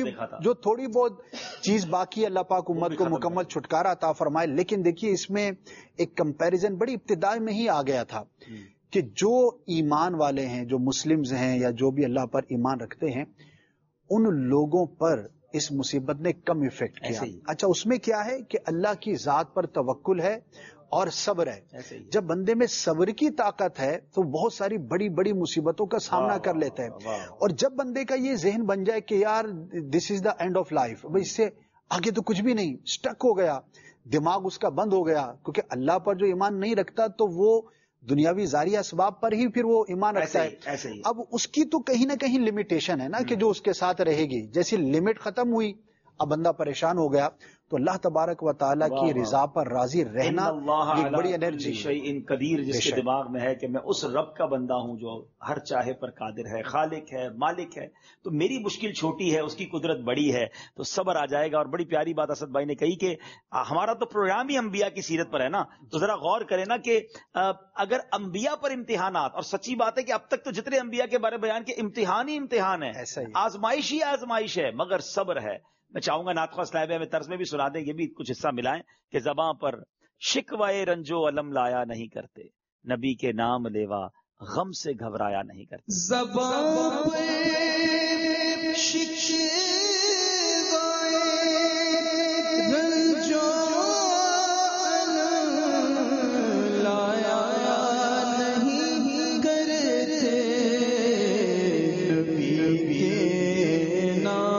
جو تھوڑی بہت چیز باقی اللہ پاک امت کو مکمل چھٹکارا عطا فرمائے. لیکن دیکھیے اس میں ایک کمپیریزن بڑی ابتدائی میں ہی آ گیا تھا کہ جو ایمان والے ہیں, جو مسلمز ہیں یا جو بھی اللہ پر ایمان رکھتے ہیں, ان لوگوں پر اس مصیبت نے کم ایفیکٹ کیا. اچھا اس میں کیا ہے کہ اللہ کی ذات پر توکل ہے اور صبر ہے. جب بندے میں صبر کی طاقت ہے تو بہت ساری بڑی بڑی مصیبتوں کا سامنا کر لیتا ہے. اور جب بندے کا یہ ذہن بن جائے کہ یار this is the end of life, اس سے آگے تو کچھ بھی نہیں, سٹک ہو گیا, دماغ اس کا بند ہو گیا, کیونکہ اللہ پر جو ایمان نہیں رکھتا تو وہ دنیاوی ذریعہ اسباب پر ہی پھر وہ ایمان رکھتا ہے. اب اس کی تو کہیں نہ کہیں لمیٹیشن ہے نا کہ جو اس کے ساتھ رہے گی. جیسی لمٹ ختم ہوئی اب بندہ پریشان ہو گیا. تو اللہ تبارک و تعالیٰ کی رضا پر راضی رہنا ایک بڑی انرجی شیء قدیر, جس کے دماغ میں ہے کہ میں اس رب کا بندہ ہوں جو ہر چاہے پر قادر ہے, خالق ہے, مالک ہے. تو میری مشکل چھوٹی ہے, اس کی قدرت بڑی ہے, تو صبر آ جائے گا. اور بڑی پیاری بات اسد بھائی نے کہی کہ ہمارا تو پروگرام ہی انبیاء کی سیرت پر ہے نا, تو ذرا غور کریں نا کہ اگر انبیاء پر امتحانات, اور سچی بات ہے کہ اب تک تو جتنے انبیاء کے بارے بیان کے امتحان ہی امتحان ہے, آزمائش ہی آزمائش ہے, مگر صبر ہے. میں چاہوں گا نعت خواہ صاحب میں طرز میں بھی سنا دیں, یہ بھی کچھ حصہ ملائیں کہ زباں پر شکوائے رنجو علم لایا نہیں کرتے, نبی کے نام لیوا غم سے گھبرایا نہیں کرتے. زباں پر شکوائے رنجو علم لایا نہیں کرتے, نبی کے نام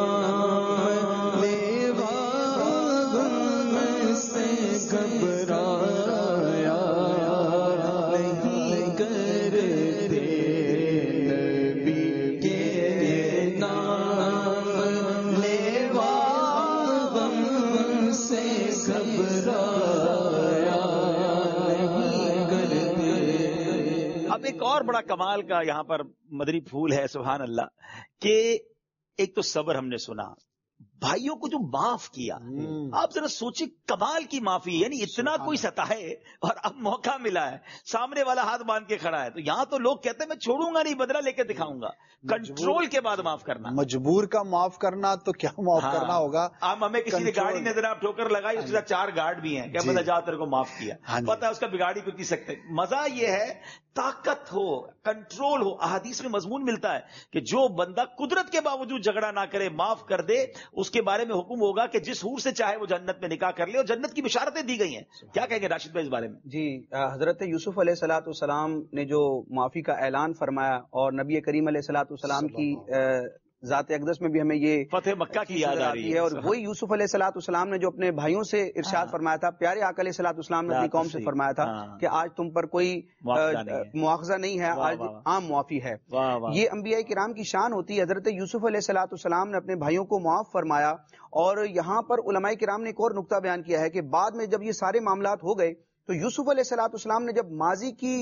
ایک اور بڑا کمال کا یہاں پر مدری پھول ہے, سبحان اللہ, کہ ایک تو صبر ہم نے سنا, بھائیوں کو جو معاف کیا. آپ ذرا سوچیں کمال کی معافی, یعنی اتنا کوئی ستائے اور اب موقع ملا ہے, سامنے والا ہاتھ باندھ کے کھڑا ہے, تو یہاں تو لوگ کہتے ہیں میں چھوڑوں گا نہیں, بدلہ لے کے دکھاؤں گا. کنٹرول کے بعد معاف کرنا, مجبور کا معاف کرنا تو کیا معاف کرنا ہوگا. آپ ہمیں کسی نے گاڑی نظر آپ ٹھوکر لگائی, اس کے ساتھ 4 گارڈ بھی ہیں, کیا پتا جا تیرے کو معاف کیا, پتا ہے اس کا بگاڑی کچھ نہیں سکتے. مزہ یہ ہے طاقت ہو, کنٹرول ہو. احادیث میں مضمون ملتا ہے کہ جو بندہ قدرت کے باوجود جھگڑا نہ کرے, معاف کر دے, اس کے بارے میں حکم ہوگا کہ جس حور سے چاہے وہ جنت میں نکاح کر لے، اور جنت کی بشارتیں دی گئی ہیں. کیا کہیں گے راشد بھائی اس بارے میں؟ جی، حضرت یوسف علیہ الصلوۃ والسلام نے جو معافی کا اعلان فرمایا، اور نبی کریم علیہ الصلوۃ والسلام کی ذات اقدس میں بھی ہمیں یہ فتح مکہ کی یاد آ رہی ہے. اور وہی یوسف علیہ الصلوۃ والسلام نے جو اپنے بھائیوں سے ارشاد فرمایا تھا، پیارے آقا علیہ الصلوۃ والسلام نے اپنی قوم سے فرمایا تھا کہ آج تم پر کوئی مواخذہ نہیں ہے، آج عام معافی ہے. یہ انبیاء کرام کی شان ہوتی ہے. حضرت یوسف علیہ الصلوۃ والسلام نے اپنے بھائیوں کو معاف فرمایا. اور یہاں پر علماء کرام نے ایک اور نقطہ بیان کیا ہے کہ بعد میں جب یہ سارے معاملات ہو گئے تو یوسف علیہ الصلوۃ والسلام نے جب ماضی کی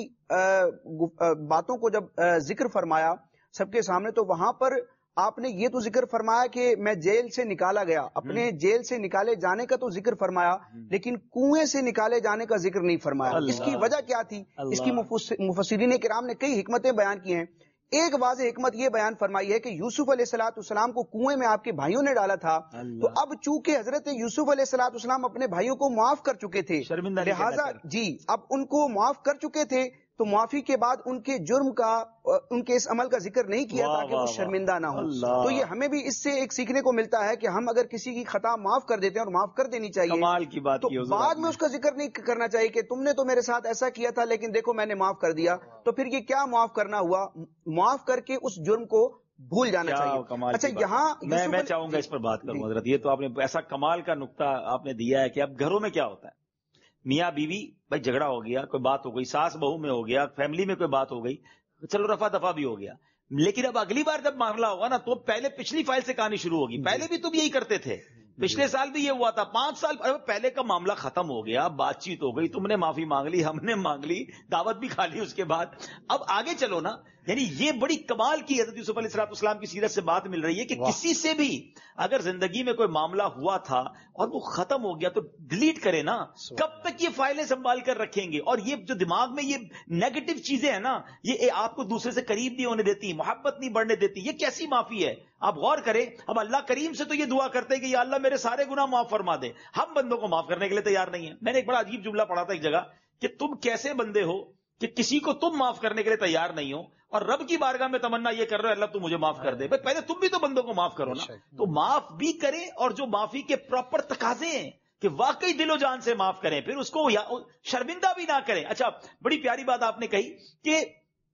باتوں کو جب ذکر فرمایا سب کے سامنے، تو وہاں پر آپ نے یہ تو ذکر فرمایا کہ میں جیل سے نکالا گیا، اپنے جیل سے نکالے جانے کا تو ذکر فرمایا، لیکن کنویں سے نکالے جانے کا ذکر نہیں فرمایا. اس کی وجہ کیا تھی؟ اس کی مفسرین کرام نے کئی حکمتیں بیان کی ہیں. ایک واضح حکمت یہ بیان فرمائی ہے کہ یوسف علیہ الصلوۃ والسلام کو کنویں میں آپ کے بھائیوں نے ڈالا تھا، تو اب چونکہ حضرت یوسف علیہ الصلوۃ والسلام اپنے بھائیوں کو معاف کر چکے تھے، لہٰذا اب ان کو معاف کر چکے تھے، تو معافی کے بعد ان کے جرم کا، ان کے اس عمل کا ذکر نہیں کیا تاکہ وہ شرمندہ نہ ہو. تو یہ ہمیں بھی اس سے ایک سیکھنے کو ملتا ہے کہ ہم اگر کسی کی خطا معاف کر دیتے ہیں، اور معاف کر دینی چاہیے، کمال کی بات تو بعد میں اس کا ذکر نہیں کرنا چاہیے کہ تم نے تو میرے ساتھ ایسا کیا تھا لیکن دیکھو میں نے معاف کر دیا. تو پھر یہ کیا معاف کرنا ہوا؟ معاف کر کے اس جرم کو بھول جانا چاہیے. اچھا، یہاں میں چاہوں گا اس پر بات کروں حضرت. یہ تو آپ نے ایسا کمال کا نقطہ آپ نے دیا ہے کہ اب گھروں میں کیا ہوتا ہے، میاں بیوی بھائی جھگڑا ہو گیا، کوئی بات ہو گئی، ساس بہو میں ہو گیا، فیملی میں کوئی بات ہو گئی، چلو رفع دفع بھی ہو گیا، لیکن اب اگلی بار جب معاملہ ہوگا نا تو پہلے پچھلی فائل سے کہانی شروع ہوگی. پہلے بھی تم یہی کرتے تھے، پچھلے سال بھی یہ ہوا تھا، 5 سال پہلے کا معاملہ ختم ہو گیا، بات چیت ہو گئی، تم نے معافی مانگ لی، ہم نے مانگ لی، دعوت بھی کھا لی اس کے بعد، اب آگے چلو نا. یعنی یہ بڑی کمال کی حضرت یوسف علیہ السلام کی سیرت سے بات مل رہی ہے کہ کسی سے بھی اگر زندگی میں کوئی معاملہ ہوا تھا اور وہ ختم ہو گیا تو ڈیلیٹ کرے نا. کب تک یہ فائلیں سنبھال کر رکھیں گے؟ اور یہ جو دماغ میں یہ نیگیٹو چیزیں ہیں نا، یہ آپ کو دوسرے سے قریب نہیں ہونے دیتی، محبت نہیں بڑھنے دیتی. یہ کیسی معافی ہے؟ آپ غور کریں. اب اللہ کریم سے تو یہ دعا کرتے ہیں کہ یا اللہ میرے سارے گناہ معاف فرما دے. ہم بندوں کو معاف کرنے کے لیے تیار نہیں ہیں. میں نے ایک بڑا عجیب جملہ پڑھا تھا ایک جگہ کہ تم کیسے بندے ہو کہ کسی کو تم معاف کرنے کے لیے تیار نہیں ہو، اور رب کی بارگاہ میں تمنا یہ کر رہے ہو اللہ تو مجھے معاف کر دے. بھائی پہلے تم بھی تو بندوں کو معاف کرو نا. تو معاف بھی کریں، اور جو معافی کے پراپر تقاضے ہیں کہ واقعی دل و جان سے معاف کریں، پھر اس کو شرمندہ بھی نہ کریں. اچھا، بڑی پیاری بات آپ نے کہی کہ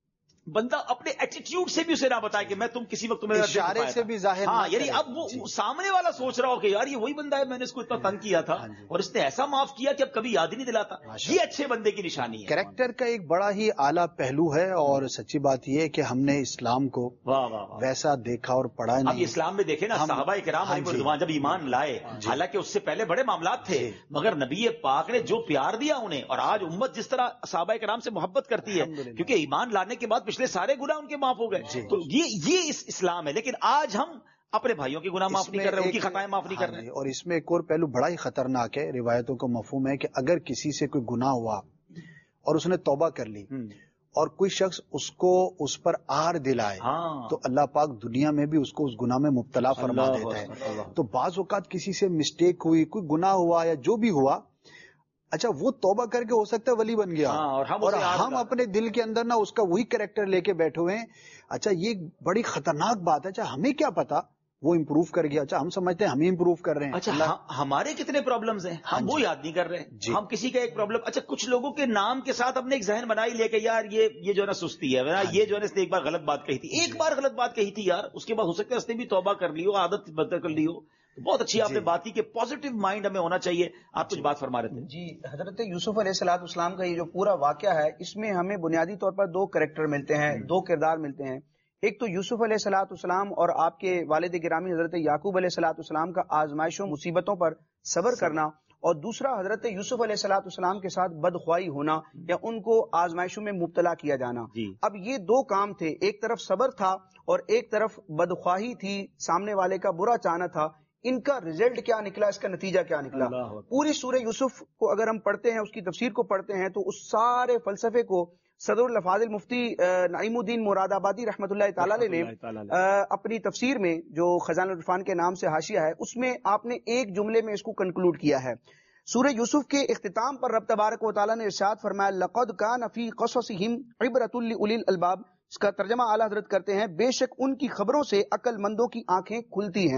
بندہ اپنے ایٹیٹیوڈ سے بھی اسے نہ بتائے کہ میں تم کسی وقت تمہیں اشارے سے بھی ظاہر، ہاں، یعنی اب وہ سامنے والا سوچ رہا ہو کہ یار یہ وہی بندہ ہے، میں نے اس کو اتنا تنگ کیا تھا اور اس نے ایسا معاف کیا کہ اب کبھی یاد ہی نہیں دلاتا. یہ اچھے بندے کی نشانی ہے. کریکٹر کا ایک بڑا ہی اعلیٰ پہلو ہے، اور سچی بات یہ ہے کہ ہم نے اسلام کو ویسا دیکھا اور پڑھا نہیں. اب اسلام میں دیکھیں نا، صحابہ کرام علیہ رضوان جب ایمان لائے، حالانکہ اس سے پہلے بڑے معاملات تھے، مگر نبی پاک نے جو پیار دیا انہیں، اور آج امت جس طرح صحابہ کرام سے محبت کرتی ہے کیونکہ ایمان لانے کے بعد پچھلے سارے گناہ ان کے معاف ہو گئے. تو یہ اسلام ہے. لیکن آج ہم اپنے بھائیوں کے گناہ معاف نہیں کر رہے، ان کی خطائیں معاف نہیں کر رہے. اور اس میں ایک اور پہلو بڑا ہی خطرناک ہے. روایتوں کا مفہوم ہے کہ اگر کسی سے کوئی گناہ ہوا اور اس نے توبہ کر لی اور کوئی شخص اس کو اس پر آر دلائے تو اللہ پاک دنیا میں بھی اس کو اس گناہ میں مبتلا فرما دیتا ہے. تو بعض اوقات کسی سے مسٹیک ہوئی، کوئی گناہ ہوا یا جو بھی ہوا، اچھا وہ توبہ کر کے ہو سکتا ہے ولی بن گیا، اور ہم اپنے دل کے اندر نا اس کا وہی کریکٹر لے کے بیٹھے ہوئے ہیں. اچھا یہ بڑی خطرناک بات ہے. اچھا ہمیں کیا پتا وہ امپروو کر گیا، اچھا ہم سمجھتے ہیں ہم ہی امپروو کر رہے ہیں. اچھا ہمارے کتنے پرابلمز ہیں ہم وہ یاد نہیں کر رہے. ہم کسی کا ایک پرابلم، اچھا کچھ لوگوں کے نام کے ساتھ ہم نے ایک ذہن بنائی لے کے یار یہ جو ہے نا سستی ہے، یہ جو ہے نا اس نے ایک بار غلط بات کہی تھی، ایک بار غلط بات کہی تھی یار، اس کے بعد ہو سکتا ہے اس نے بھی توبہ کر لی ہو، عادت بدل کر لی ہو. بہت اچھی آپ نے بات کی کہ پازیٹیو مائنڈ ہمیں ہونا چاہیے. آپ کچھ بات فرما رہے تھے. جی، حضرت یوسف علیہ الصلوۃ والسلام کا یہ جو پورا واقعہ ہے، اس میں ہمیں بنیادی طور پر 2 کریکٹر ملتے ہیں، 2 کردار ملتے ہیں. ایک تو یوسف علیہ الصلوۃ والسلام اور آپ کے والد گرامی حضرت یعقوب علیہ الصلوۃ والسلام کا آزمائشوں مصیبتوں پر صبر کرنا، اور دوسرا حضرت یوسف علیہ الصلوۃ والسلام کے ساتھ بدخوائی ہونا یا ان کو آزمائشوں میں مبتلا کیا جانا. اب یہ 2 کام تھے، ایک طرف صبر تھا اور ایک طرف بدخواہی تھی، سامنے والے کا برا چاہنا تھا. ان کا رزلٹ کیا نکلا، اس کا نتیجہ کیا نکلا؟ پوری سورہ یوسف کو اگر ہم پڑھتے ہیں، اس کی تفسیر کو پڑھتے ہیں، تو اس سارے فلسفے کو صدر الافاضل مفتی نعیم الدین مراد آبادی رحمۃ اللہ تعالی نے اپنی تفسیر میں جو خزانہ العرفان کے نام سے حاشیہ ہے، اس میں آپ نے ایک جملے میں اس کو کنکلوڈ کیا ہے. سورہ یوسف کے اختتام پر رب تبارک و تعالیٰ نے ارشاد فرمایا لقد کان فی قصصہم عبرۃ لأولی الالباب. اس کا ترجمہ اعلیٰ حضرت کرتے ہیں بے شک ان کی خبروں سے عقل مندوں کی آنکھیں کھلتی ہیں.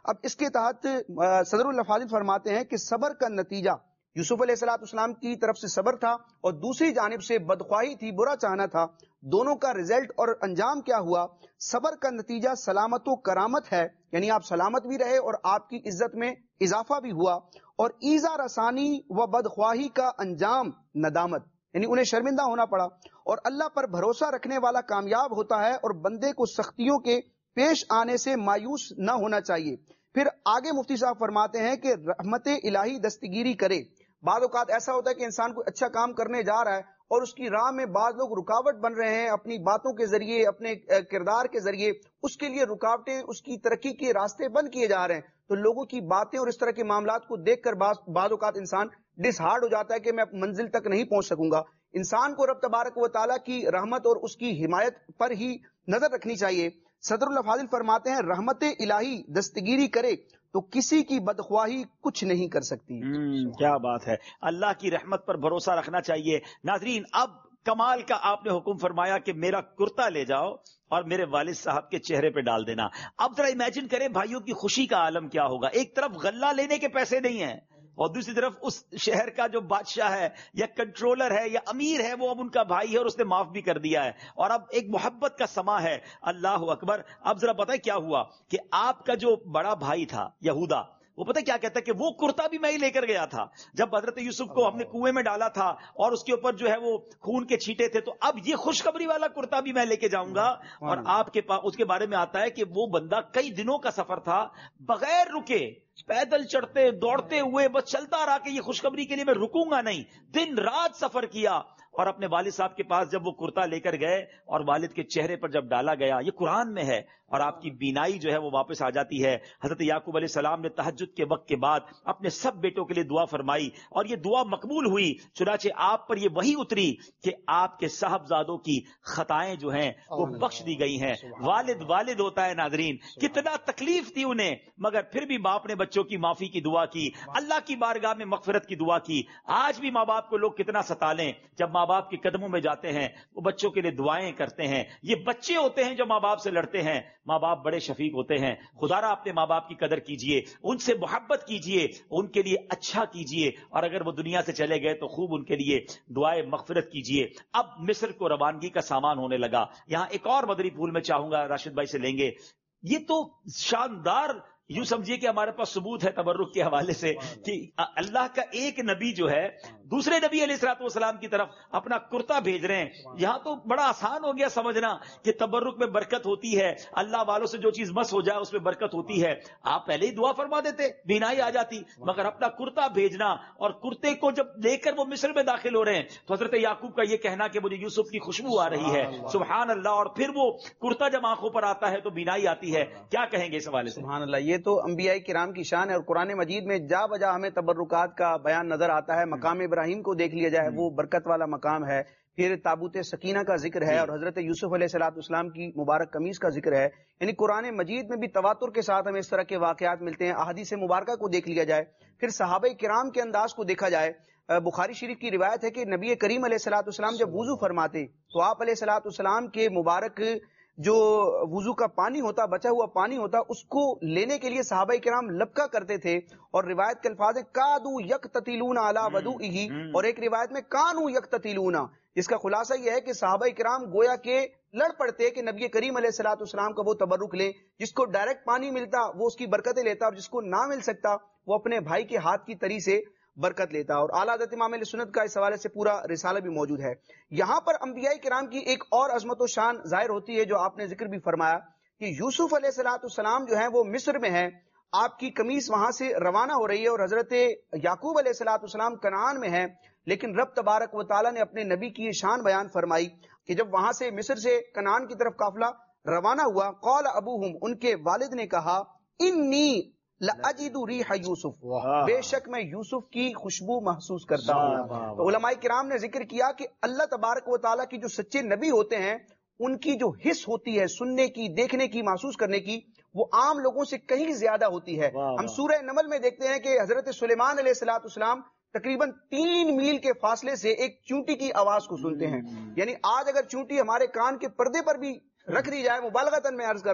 اب اس کے تحت صدر الافاضل فرماتے ہیں کہ صبر کا نتیجہ یوسف علیہ السلام کی طرف سے صبر تھا اور دوسری جانب سے بدخواہی تھی، برا چاہنا تھا. دونوں کا رزلٹ اور انجام کیا ہوا؟ صبر کا نتیجہ سلامت و کرامت ہے، یعنی آپ سلامت بھی رہے اور آپ کی عزت میں اضافہ بھی ہوا. اور ایذا رسانی و بدخواہی کا انجام ندامت، یعنی انہیں شرمندہ ہونا پڑا. اور اللہ پر بھروسہ رکھنے والا کامیاب ہوتا ہے اور بندے کو سختیوں کے پیش آنے سے مایوس نہ ہونا چاہیے. پھر آگے مفتی صاحب فرماتے ہیں کہ رحمت الہی دستگیری کرے. بعض اوقات ایسا ہوتا ہے کہ انسان کوئی اچھا کام کرنے جا رہا ہے اور اس کی راہ میں بعض لوگ رکاوٹ بن رہے ہیں، اپنی باتوں کے ذریعے، اپنے کردار کے ذریعے اس کے لیے رکاوٹیں، اس کی ترقی کے راستے بند کیے جا رہے ہیں. تو لوگوں کی باتیں اور اس طرح کے معاملات کو دیکھ کر بعض اوقات انسان ڈس ہارڈ ہو جاتا ہے کہ میں منزل تک نہیں پہنچ سکوں گا. انسان کو رب تبارک و تعالیٰ کی رحمت اور اس کی حمایت پر ہی نظر رکھنی چاہیے. صدر الافاضل فرماتے ہیں رحمت الہی دستگیری کرے تو کسی کی بدخواہی کچھ نہیں کر سکتی. کیا بات ہے، اللہ کی رحمت پر بھروسہ رکھنا چاہیے. ناظرین، اب کمال کا آپ نے حکم فرمایا کہ میرا کرتا لے جاؤ اور میرے والد صاحب کے چہرے پہ ڈال دینا. اب ذرا امیجن کریں بھائیوں کی خوشی کا عالم کیا ہوگا. ایک طرف غلہ لینے کے پیسے نہیں ہیں اور دوسری طرف اس شہر کا جو بادشاہ ہے یا کنٹرولر ہے یا امیر ہے وہ اب ان کا بھائی ہے اور اس نے معاف بھی کر دیا ہے اور اب ایک محبت کا سما ہے. اللہ اکبر. اب ذرا پتہ کیا ہوا کہ آپ کا جو بڑا بھائی تھا یہودا، وہ پتہ کیا کہتا ہے کہ وہ کرتا بھی میں ہی لے کر گیا تھا جب حضرت یوسف کو ہم نے کنویں میں ڈالا تھا اور اس کے اوپر جو ہے وہ خون کے چھینٹے تھے، تو اب یہ خوشخبری والا کرتا بھی میں لے کے جاؤں گا. اور آپ کے پاس اس کے بارے میں آتا ہے کہ وہ بندہ کئی دنوں کا سفر تھا، بغیر رکے پیدل چڑھتے دوڑتے ہوئے بس چلتا رہا کہ یہ خوشخبری کے لیے میں رکوں گا نہیں. دن رات سفر کیا اور اپنے والد صاحب کے پاس جب وہ کرتا لے کر گئے اور والد کے چہرے پر جب ڈالا گیا، یہ قرآن میں ہے، اور آپ کی بینائی جو ہے وہ واپس آ جاتی ہے. حضرت یعقوب علیہ السلام نے تہجد کے وقت کے بعد اپنے سب بیٹوں کے لیے دعا فرمائی اور یہ دعا مقبول ہوئی. چنانچہ آپ پر یہ وحی اتری کہ آپ کے صاحبزادوں کی خطائیں جو ہیں وہ بخش دی گئی ہیں. والد ہوتا ہے ناظرین، کتنا تکلیف تھی انہیں، مگر پھر بھی باپ نے بچوں کی معافی کی دعا کی، اللہ کی بارگاہ میں مغفرت کی دعا کی. آج بھی ماں باپ کو لوگ کتنا ستالیں، جب ماں باپ کے قدموں میں جاتے ہیں وہ بچوں کے لیے دعائیں کرتے ہیں. یہ بچے ہوتے ہیں جو ماں باپ سے لڑتے ہیں. ماں باپ بڑے شفیق ہوتے ہیں. خدا را اپنے ماں باپ کی قدر کیجئے، ان سے محبت کیجئے، ان کے لیے اچھا کیجئے، اور اگر وہ دنیا سے چلے گئے تو خوب ان کے لیے دعائیں مغفرت کیجئے. اب مصر کو روانگی کا سامان ہونے لگا. یہاں ایک اور مدری پھول میں چاہوں گا راشد بھائی سے لیں گے. یہ تو شاندار، یوں سمجھیے کہ ہمارے پاس ثبوت ہے تبرک کے حوالے سے کہ اللہ کا ایک نبی جو ہے دوسرے نبی علیہ الصلوۃ والسلام کی طرف اپنا کرتا بھیج رہے ہیں. یہاں تو بڑا آسان ہو گیا سمجھنا کہ تبرک میں برکت ہوتی ہے، اللہ والوں سے جو چیز مس ہو جائے اس میں برکت ہوتی ہے. آپ پہلے ہی دعا فرما دیتے، بینائی آ جاتی. مگر اپنا کرتا بھیجنا، اور کرتے کو جب لے کر وہ مصر میں داخل ہو رہے ہیں تو حضرت یعقوب کا یہ کہنا کہ مجھے یوسف کی خوشبو آ رہی ہے، سبحان اللہ. اور پھر وہ کرتا جب آنکھوں پر آتا ہے تو بینائی آتی ہے. کیا کہیں گے اس حوالے سے؟ سبحان اللہ. یہ تو انبیاء کرام کی شان ہے، اور قرآن مجید میں جا بجا ہمیں تبرکات کا بیان نظر آتا ہے. مقام ابراہیم کو دیکھ لیا جائے، وہ برکت والا مقام ہے. پھر تابوت سکینہ کا ذکر ہے اور حضرت یوسف علیہ السلام کی مبارک قمیص کا ذکر ہے. یعنی قرآن مجید میں بھی تواتر کے ساتھ ہمیں اس طرح کے واقعات ملتے ہیں. احادیث مبارکہ کو دیکھ لیا جائے، پھر صحابہ کرام کے انداز کو دیکھا جائے. بخاری شریف کی روایت ہے کہ نبی کریم علیہ السلام جب وضو فرماتے تو آپ علیہ السلام کے مبارک جو وضو کا پانی ہوتا، بچا ہوا پانی ہوتا، اس کو لینے کے لیے صحابہ کرام لپکا کرتے تھے. اور روایت کے الفاظ ہیں کادو یقتتلون علی وضوئہ، اور ایک روایت میں کانو یقتتلون، جس کا خلاصہ یہ ہے کہ صحابہ کرام گویا کہ لڑ پڑتے کہ نبی کریم علیہ السلام کا وہ تبرک لیں. جس کو ڈائریکٹ پانی ملتا وہ اس کی برکتیں لیتا، اور جس کو نہ مل سکتا وہ اپنے بھائی کے ہاتھ کی تری سے برکت لیتا. اور اعلیٰ حضرت امام اہل سنت کا اس حوالے سے پورا رسالہ بھی موجود ہے. یہاں پر انبیاء کرام کی ایک اور عظمت و شان ظاہر ہوتی ہے جو آپ نے ذکر بھی فرمایا کہ یوسف علیہ السلام جو ہیں وہ مصر میں ہیں، آپ کی قمیص وہاں سے روانہ ہو رہی ہے، اور حضرت یعقوب علیہ السلام کنعان میں ہیں. لیکن رب تبارک و تعالیٰ نے اپنے نبی کی یہ شان بیان فرمائی کہ جب وہاں سے مصر سے کنعان کی طرف قافلہ روانہ ہوا، قال ابوہم، ان کے والد نے کہا، انی لَأَجِدُ رِیحَ یوسف، بے شک میں یوسف کی خوشبو محسوس کرتا ہوں. تو علماء کرام نے ذکر کیا کہ اللہ تبارک و تعالیٰ کی جو سچے نبی ہوتے ہیں ان کی جو حس ہوتی ہے سننے کی، دیکھنے کی، محسوس کرنے کی، وہ عام لوگوں سے کہیں زیادہ ہوتی ہے. ہم سورہ نمل میں دیکھتے ہیں کہ حضرت سلیمان علیہ السلام تقریباً 3 میل کے فاصلے سے ایک چونٹی کی آواز کو سنتے ہیں. یعنی آج اگر چونٹی ہمارے کان کے پردے پر بھی رکھ دی جائے، مبالغتاً میں عرض کر رہا ہوں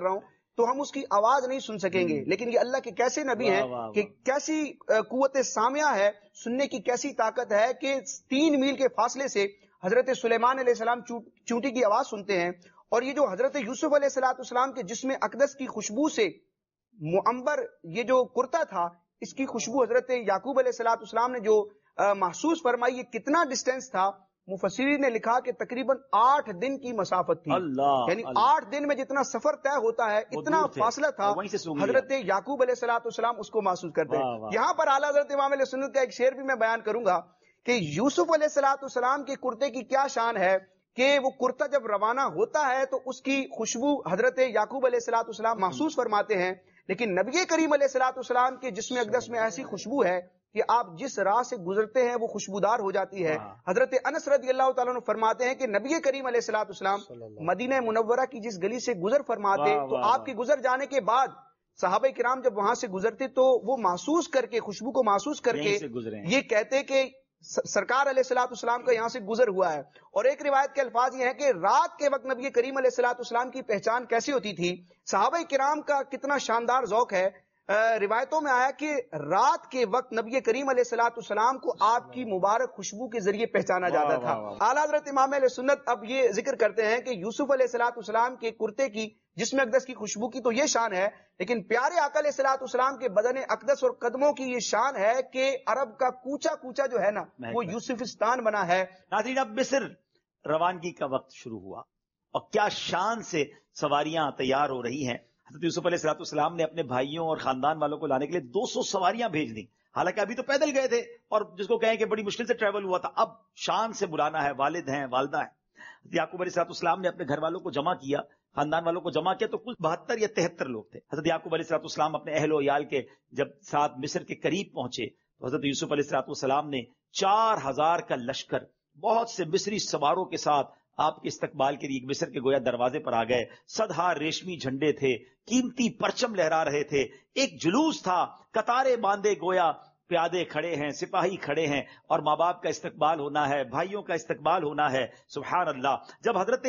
تو ہم اس کی آواز نہیں سن سکیں گے، لیکن یہ اللہ کے کیسے نبی ہیں کہ کیسی قوت سامعہ ہے، سننے کی کیسی طاقت ہے کہ 3 میل کے فاصلے سے حضرت سلیمان علیہ السلام چونٹی کی آواز سنتے ہیں. اور یہ جو حضرت یوسف علیہ السلام کے جسم اقدس کی خوشبو سے معمبر یہ جو کرتا تھا، اس کی خوشبو حضرت یعقوب علیہ السلام نے جو محسوس فرمائی، یہ کتنا ڈسٹینس تھا؟ مفسرین نے لکھا کہ تقریباً 8 دن کی مسافت تھی. یعنی 8 دن میں جتنا سفر طے ہوتا ہے اتنا فاصلہ تھا. حضرت یعقوب علیہ السلام اس کو محسوس کرتے ہیں. یہاں پر اعلیٰ حضرت امام علیہ سنت کا ایک شعر بھی میں بیان کروں گا کہ یوسف علیہ السلام کے کرتے کی کیا شان ہے کہ وہ کرتا جب روانہ ہوتا ہے تو اس کی خوشبو حضرت یعقوب علیہ السلام محسوس فرماتے ہیں، لیکن نبی کریم علیہ السلام کے جسم اقدس میں ایسی خوشبو ہے کہ آپ جس راہ سے گزرتے ہیں وہ خوشبودار ہو جاتی ہے. حضرت انس رضی اللہ تعالیٰ عنہ فرماتے ہیں کہ نبی کریم علیہ السلام مدینہ منورہ کی جس گلی سے گزر فرماتے تو آپ کے گزر جانے کے بعد صحابہ کرام جب وہاں سے گزرتے تو وہ محسوس کر کے، خوشبو کو محسوس کر کے یہ کہتے کہ سرکار علیہ السلام کا یہاں سے گزر ہوا ہے. اور ایک روایت کے الفاظ یہ ہیں کہ رات کے وقت نبی کریم علیہ السلام کی پہچان کیسی ہوتی تھی. صحابہ کرام کا کتنا شاندار ذوق ہے. روایتوں میں آیا کہ رات کے وقت نبی کریم علیہ السلام کو آپ کی مبارک خوشبو کے ذریعے پہچانا جاتا تھا. اعلیٰ حضرت امام علیہ سنت اب یہ ذکر کرتے ہیں کہ یوسف علیہ السلام کے کرتے کی، جسم اقدس کی خوشبو کی تو یہ شان ہے، لیکن پیارے آقا علیہ السلام کے بدن اقدس اور قدموں کی یہ شان ہے کہ عرب کا کوچا کوچا جو ہے نا وہ یوسفستان بنا ہے. ناظرین، اب مصر روانگی کا وقت شروع ہوا اور کیا شان سے سواریاں تیار ہو رہی ہیں. حضرت یوسف علیہ السلام نے اپنے بھائیوں اور خاندان والوں کو لانے کے لیے 200 سواریاں بھیج دیں. حالانکہ ابھی تو پیدل گئے تھے اور جس کو کہیں کہ بڑی مشکل سے ٹریول ہوا تھا، اب شان سے بلانا ہے. والد ہیں، والدہ ہیں. حضرت یعقوب علیہ السلام نے اپنے گھر والوں کو جمع کیا، خاندان والوں کو جمع کیا تو کل 72 یا 73 لوگ تھے. حضرت یعقوب علیہ السلام اپنے اہل و عیال کے جب ساتھ مصر کے قریب پہنچے تو حضرت یوسف علیہ السلام نے 4000 کا لشکر بہت سے مصری سواروں کے ساتھ آپ کے استقبال کے لیے مصر کے گویا دروازے پر آ گئے. صدہا ریشمی جھنڈے تھے، قیمتی پرچم لہرا رہے تھے، ایک جلوس تھا، قطاریں باندھے گویا پیادے کھڑے ہیں، سپاہی کھڑے ہیں اور ماں باپ کا استقبال ہونا ہے، بھائیوں کا استقبال ہونا ہے. سبحان اللہ. جب حضرت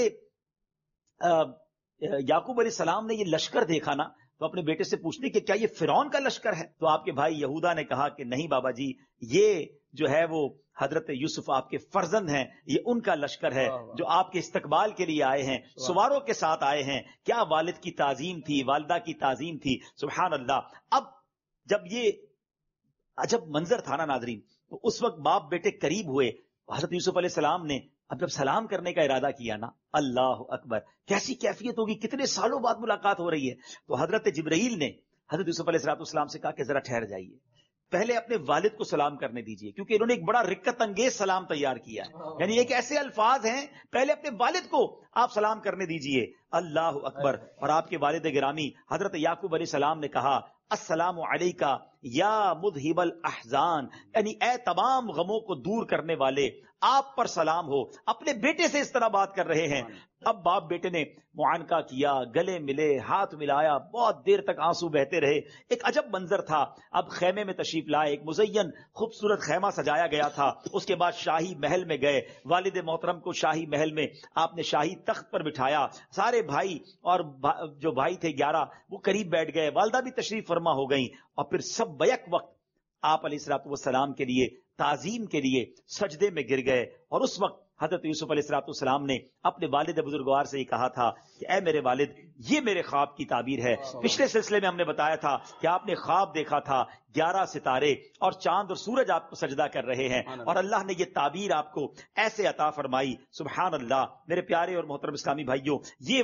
یعقوب علیہ السلام نے یہ لشکر دیکھا نا تو اپنے بیٹے سے پوچھنے کہ کیا یہ فرعون کا لشکر ہے؟ تو آپ کے بھائی یہودا نے کہا کہ نہیں بابا جی، یہ جو ہے وہ حضرت یوسف آپ کے فرزند ہیں، یہ ان کا لشکر ہے جو آپ کے استقبال کے لیے آئے ہیں، سواروں کے ساتھ آئے ہیں. کیا والد کی تعظیم تھی، والدہ کی تعظیم تھی. سبحان اللہ. اب جب یہ عجب منظر تھا نا ناظرین، تو اس وقت باپ بیٹے قریب ہوئے. حضرت یوسف علیہ السلام نے اب جب سلام کرنے کا ارادہ کیا نا، اللہ اکبر، کیسی کیفیت ہوگی، کتنے سالوں بعد ملاقات ہو رہی ہے. تو حضرت جبرائیل نے حضرت یوسف علیہ السلام سے کہا کہ ذرا ٹھہر جائیے، پہلے اپنے والد کو سلام کرنے دیجئے، کیونکہ انہوں نے ایک بڑا رکت انگیز سلام تیار کیا ہے. یعنی ایک ایسے الفاظ ہیں، پہلے اپنے والد کو آپ سلام کرنے دیجئے. اللہ اکبر. اور آپ کے والد گرامی حضرت یعقوب علیہ السلام نے کہا السلام علیکہ یا مذہب الاحزان، یعنی اے تمام غموں کو دور کرنے والے، آپ پر سلام ہو. اپنے بیٹے سے اس طرح بات کر رہے ہیں. اب باپ بیٹے نے معانقہ کیا، گلے ملے، ہاتھ ملایا، بہت دیر تک آنسو بہتے رہے. ایک عجب منظر تھا. اب خیمے میں تشریف لائے، ایک مزین خوبصورت خیمہ سجایا گیا تھا. اس کے بعد شاہی محل میں گئے. والد محترم کو شاہی محل میں آپ نے شاہی تخت پر بٹھایا. سارے بھائی اور جو بھائی تھے 11 وہ قریب بیٹھ گئے. والدہ بھی تشریف فرما ہو گئیں. اور پھر سب بیک وقت آپ علیہ الصلوۃ والسلام کے لیے تعظیم کے لیے سجدے میں گر گئے. اور اس وقت حضرت یوسف علیہ السلام نے اپنے والد بزرگوار سے یہ کہا تھا کہ اے میرے والد، یہ میرے خواب کی تعبیر ہے. پچھلے سلسلے میں ہم نے بتایا تھا کہ آپ نے خواب دیکھا تھا 11 ستارے اور چاند اور سورج آپ کو سجدہ کر رہے ہیں، اور اللہ نے یہ تعبیر آپ کو ایسے عطا فرمائی. سبحان اللہ. میرے پیارے اور محترم اسلامی بھائیوں، یہ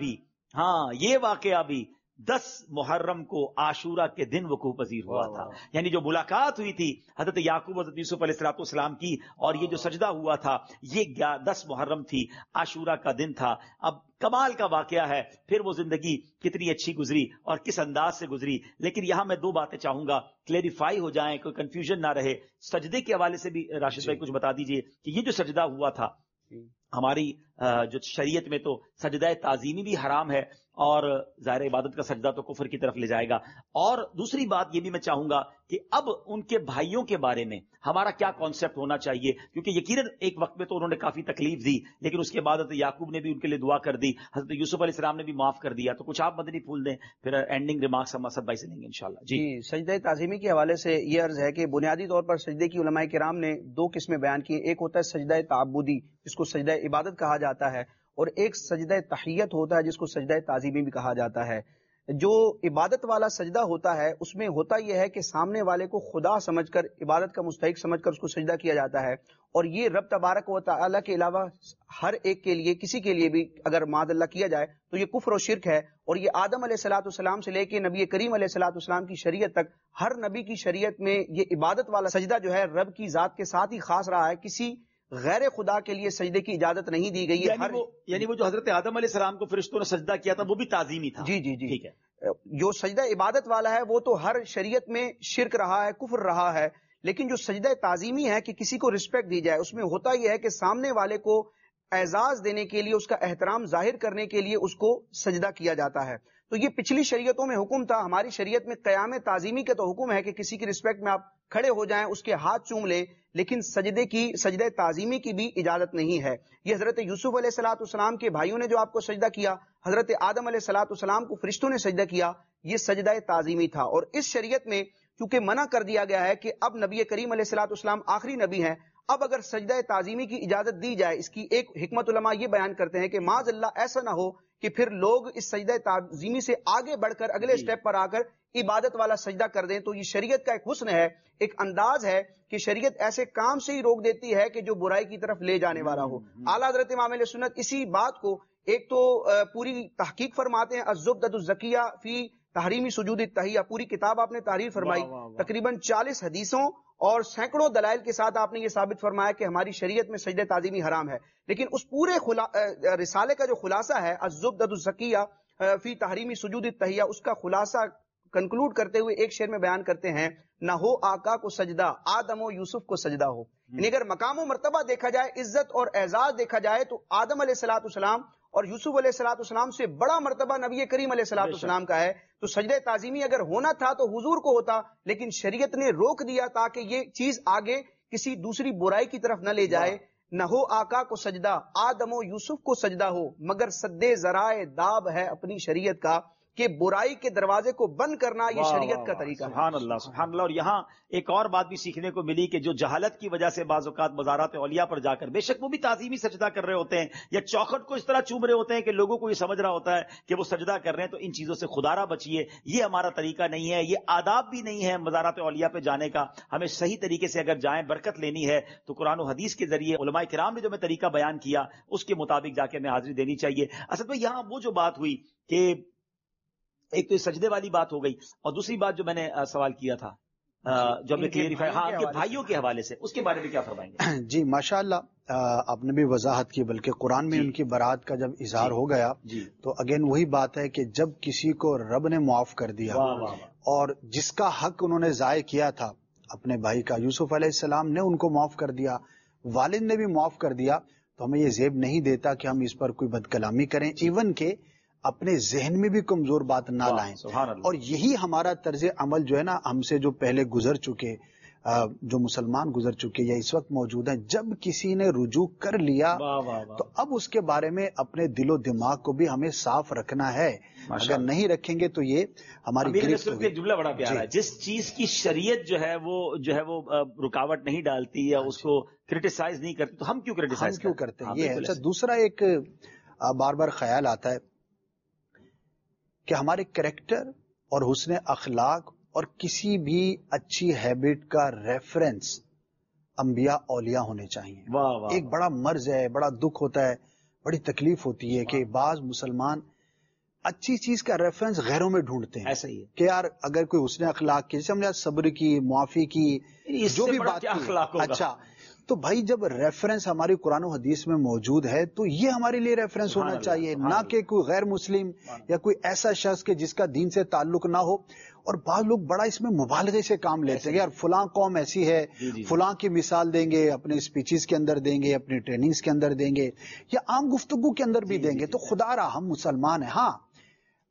واقعہ بھی 10 محرم کو عاشورہ کے دن وقوع پذیر ہوا تھا. یعنی جو ملاقات ہوئی تھی حضرت یعقوب حضرت یوسف علیہ السلام کی اور یہ جو سجدہ ہوا تھا یہ 10 محرم تھی، عاشورہ کا دن تھا. اب کمال کا واقعہ ہے. پھر وہ زندگی کتنی اچھی گزری اور کس انداز سے گزری. لیکن یہاں میں 2 باتیں چاہوں گا کلیریفائی ہو جائیں، کوئی کنفیوژن نہ رہے. سجدے کے حوالے سے بھی راشد بھائی کچھ بتا دیجئے کہ یہ جو سجدہ ہوا تھا، ہماری جو شریعت میں تو سجدہ تعظیمی بھی حرام ہے اور ظاہر عبادت کا سجدہ تو کفر کی طرف لے جائے گا. اور دوسری بات یہ بھی میں چاہوں گا کہ اب ان کے بھائیوں کے بارے میں ہمارا کیا کانسیپٹ ہونا چاہیے, کیونکہ یقیناً ایک وقت میں تو انہوں نے کافی تکلیف دی, لیکن اس کے بعد حضرت یعقوب نے بھی ان کے لیے دعا کر دی, حضرت یوسف علیہ السلام نے بھی معاف کر دیا. تو کچھ آپ مدنی پھول دیں, پھر اینڈنگ ریمارکس ہم اسد بھائی سے لیں گے انشاءاللہ. جی, سجدہ تعظیمی کے حوالے سے یہ عرض ہے کہ بنیادی طور پر سجدے کی علماء کرام نے دو قسمیں بیان کی. ایک ہوتا ہے سجدہ تعبدی جس کو سجدہ عبادت کہا جاتا ہے, اور ایک سجدہ تحیت ہوتا ہے جس کو سجدہ تعظیمی بھی کہا جاتا ہے. جو عبادت والا سجدہ ہوتا ہے اس میں ہوتا یہ ہے کہ سامنے والے کو خدا سمجھ کر, عبادت کا مستحق سمجھ کر اس کو سجدہ کیا جاتا ہے, اور یہ رب تبارک و تعالی کے علاوہ ہر ایک کے لیے, کسی کے لیے بھی اگر معاذ اللہ کیا جائے تو یہ کفر و شرک ہے. اور یہ آدم علیہ الصلوۃ والسلام سے لے کے نبی کریم علیہ الصلوۃ والسلام کی شریعت تک ہر نبی کی شریعت میں یہ عبادت والا سجدہ جو ہے رب کی ذات کے ساتھ ہی خاص رہا ہے. کسی غیر خدا کے لیے سجدے کی اجازت نہیں دی گئی ہے. یعنی وہ جو حضرت آدم علیہ السلام کو فرشتوں نے سجدہ کیا تھا وہ بھی تعظیمی تھا. جی جی جی, ٹھیک ہے. جو سجدہ عبادت والا ہے وہ تو ہر شریعت میں شرک رہا ہے, کفر رہا ہے. لیکن جو سجدہ تعظیمی ہے کہ کسی کو رسپیکٹ دی جائے, اس میں ہوتا یہ ہے کہ سامنے والے کو اعزاز دینے کے لیے, اس کا احترام ظاہر کرنے کے لیے اس کو سجدہ کیا جاتا ہے. تو یہ پچھلی شریعتوں میں حکم تھا. ہماری شریعت میں قیام تعظیمی کا تو حکم ہے کہ کسی کی رسپیکٹ میں آپ کھڑے ہو جائیں, اس کے ہاتھ چوم لیں, لیکن سجدہ تعظیمی کی بھی اجازت نہیں ہے. یہ حضرت یوسف علیہ الصلوۃ والسلام کے بھائیوں نے جو آپ کو سجدہ کیا, حضرت آدم علیہ الصلوۃ والسلام کو فرشتوں نے سجدہ کیا, یہ سجدہ تعظیمی تھا. اور اس شریعت میں کیونکہ منع کر دیا گیا ہے کہ اب نبی کریم علیہ الصلوۃ والسلام آخری نبی ہیں, اب اگر سجدہ تعظیمی کی اجازت دی جائے, اس کی ایک حکمت علماء یہ بیان کرتے ہیں کہ معاذ اللہ ایسا نہ ہو کہ پھر لوگ اس سجدہ تعظیمی سے آگے بڑھ کر اگلے اسٹیپ پر آ کر عبادت والا سجدہ کر دیں. تو یہ شریعت کا ایک حسن ہے, ایک انداز ہے کہ شریعت ایسے کام سے ہی روک دیتی ہے کہ جو برائی کی طرف لے جانے والا ہو. اعلیٰ حضرت امام اہل سنت اسی بات کو ایک تو پوری تحقیق فرماتے ہیں, الزبدۃ الزکیہ فی تحریمی سجود التحیہ, پوری کتاب آپ نے تحریر فرمائی, تقریباً 40 حدیثوں اور سینکڑوں دلائل کے ساتھ آپ نے یہ ثابت فرمایا کہ ہماری شریعت میں سجدہ تعظیمی حرام ہے. لیکن اس پورے رسالے کا جو خلاصہ ہے الزبدۃ الزکیہ فی تحریمی سجود التحیہ, اس کا خلاصہ کنکلوڈ کرتے ہوئے ایک شعر میں بیان کرتے ہیں, نہ ہو آقا کو سجدہ آدم و یوسف کو سجدہ ہو. یعنی اگر مقام و مرتبہ دیکھا جائے, عزت اور اعزاز دیکھا جائے, تو آدم علیہ الصلوۃ والسلام اور یوسف علیہ الصلوۃ والسلام سے بڑا مرتبہ نبی کریم علیہ الصلوۃ والسلام کا ہے. تو سجدہ تعظیمی اگر ہونا تھا تو حضور کو ہوتا, لیکن شریعت نے روک دیا تاکہ یہ چیز آگے کسی دوسری برائی کی طرف نہ لے جائے. نہ ہو آقا کو سجدہ آدم و یوسف کو سجدہ ہو, مگر سدے ذرائع داب ہے اپنی شریعت کا کہ برائی کے دروازے کو بند کرنا یہ شریعت کا طریقہ ہے. سبحان اللہ, سبحان اللہ. اور یہاں ایک اور بات بھی سیکھنے کو ملی کہ جو جہالت کی وجہ سے بعض اوقات مزارات اولیاء پر جا کر بے شک وہ بھی تعظیمی سجدہ کر رہے ہوتے ہیں, یا چوکھٹ کو اس طرح چوم رہے ہوتے ہیں کہ لوگوں کو یہ سمجھ رہا ہوتا ہے کہ وہ سجدہ کر رہے ہیں, تو ان چیزوں سے خدا را بچیے. یہ ہمارا طریقہ نہیں ہے, یہ آداب بھی نہیں ہے مزارات اولیاء پہ جانے کا. ہمیں صحیح طریقے سے اگر جائیں, برکت لینی ہے, تو قرآن و حدیث کے ذریعے علماء کرام نے جو میں طریقہ بیان کیا اس کے مطابق جا کے ہمیں حاضری دینی چاہیے. اصل میں یہاں وہ جو بات ہوئی کہ ایک تو سجدے والی بات ہو گئی, اور دوسری بات جو میں نے سوال کیا تھا جو ہم نے کلیریفائی, ہاں ان کے بھائیوں کے حوالے سے, اس کے بارے میں کیا فرمائیں گے؟ جی ماشاءاللہ, آپ نے بھی وضاحت کی, بلکہ قرآن میں ان کی برات کا جب اظہار ہو گیا تو اگین وہی بات ہے کہ جب کسی کو رب نے معاف کر دیا اور جس کا حق انہوں نے ضائع کیا تھا اپنے بھائی کا, یوسف علیہ السلام نے ان کو معاف کر دیا, والد نے بھی معاف کر دیا, تو ہمیں یہ زیب نہیں دیتا کہ ہم اس پر کوئی بد کلامی کریں, ایون کہ اپنے ذہن میں بھی کمزور بات نہ لائیں. اور یہی ہمارا طرز عمل جو ہے نا, ہم سے جو پہلے گزر چکے, جو مسلمان گزر چکے یا اس وقت موجود ہیں, جب کسی نے رجوع کر لیا تو اب اس کے بارے میں اپنے دل و دماغ کو بھی ہمیں صاف رکھنا ہے. اگر نہیں رکھیں گے تو یہ ہماری جملہ بڑا پیارا ہے, جس چیز کی شریعت جو ہے وہ رکاوٹ نہیں ڈالتی یا اس کو کرٹیسائز نہیں کرتی, تو ہم کیوں کرٹیسائز کرتے ہیں؟ یہ ہے. دوسرا ایک بار بار خیال آتا ہے کہ ہمارے کریکٹر اور حسن اخلاق اور کسی بھی اچھی ہیبٹ کا ریفرنس انبیاء اولیاء ہونے چاہیے. ایک بڑا مرض ہے, بڑا دکھ ہوتا ہے, بڑی تکلیف ہوتی ہے کہ بعض مسلمان اچھی چیز کا ریفرنس غیروں میں ڈھونڈتے ہیں. ایسا ہی ہے کہ یار اگر کوئی حسن اخلاق کی, جیسے ہم نے صبر کی, معافی کی, جو بھی بات کی, اچھا تو بھائی جب ریفرنس ہماری قرآن و حدیث میں موجود ہے تو یہ ہمارے لیے ریفرنس ہونا چاہیے, نہ کہ کوئی غیر مسلم یا کوئی ایسا شخص کہ جس کا دین سے تعلق نہ ہو. اور بعض لوگ بڑا اس میں مبالغے سے کام لیتے ہیں, یار فلاں قوم ایسی ہے, فلاں کی مثال دیں گے, اپنے اسپیچز کے اندر دیں گے, اپنی ٹریننگز کے اندر دیں گے, یا عام گفتگو کے اندر بھی دیں گے. تو خدا را ہم مسلمان ہیں, ہاں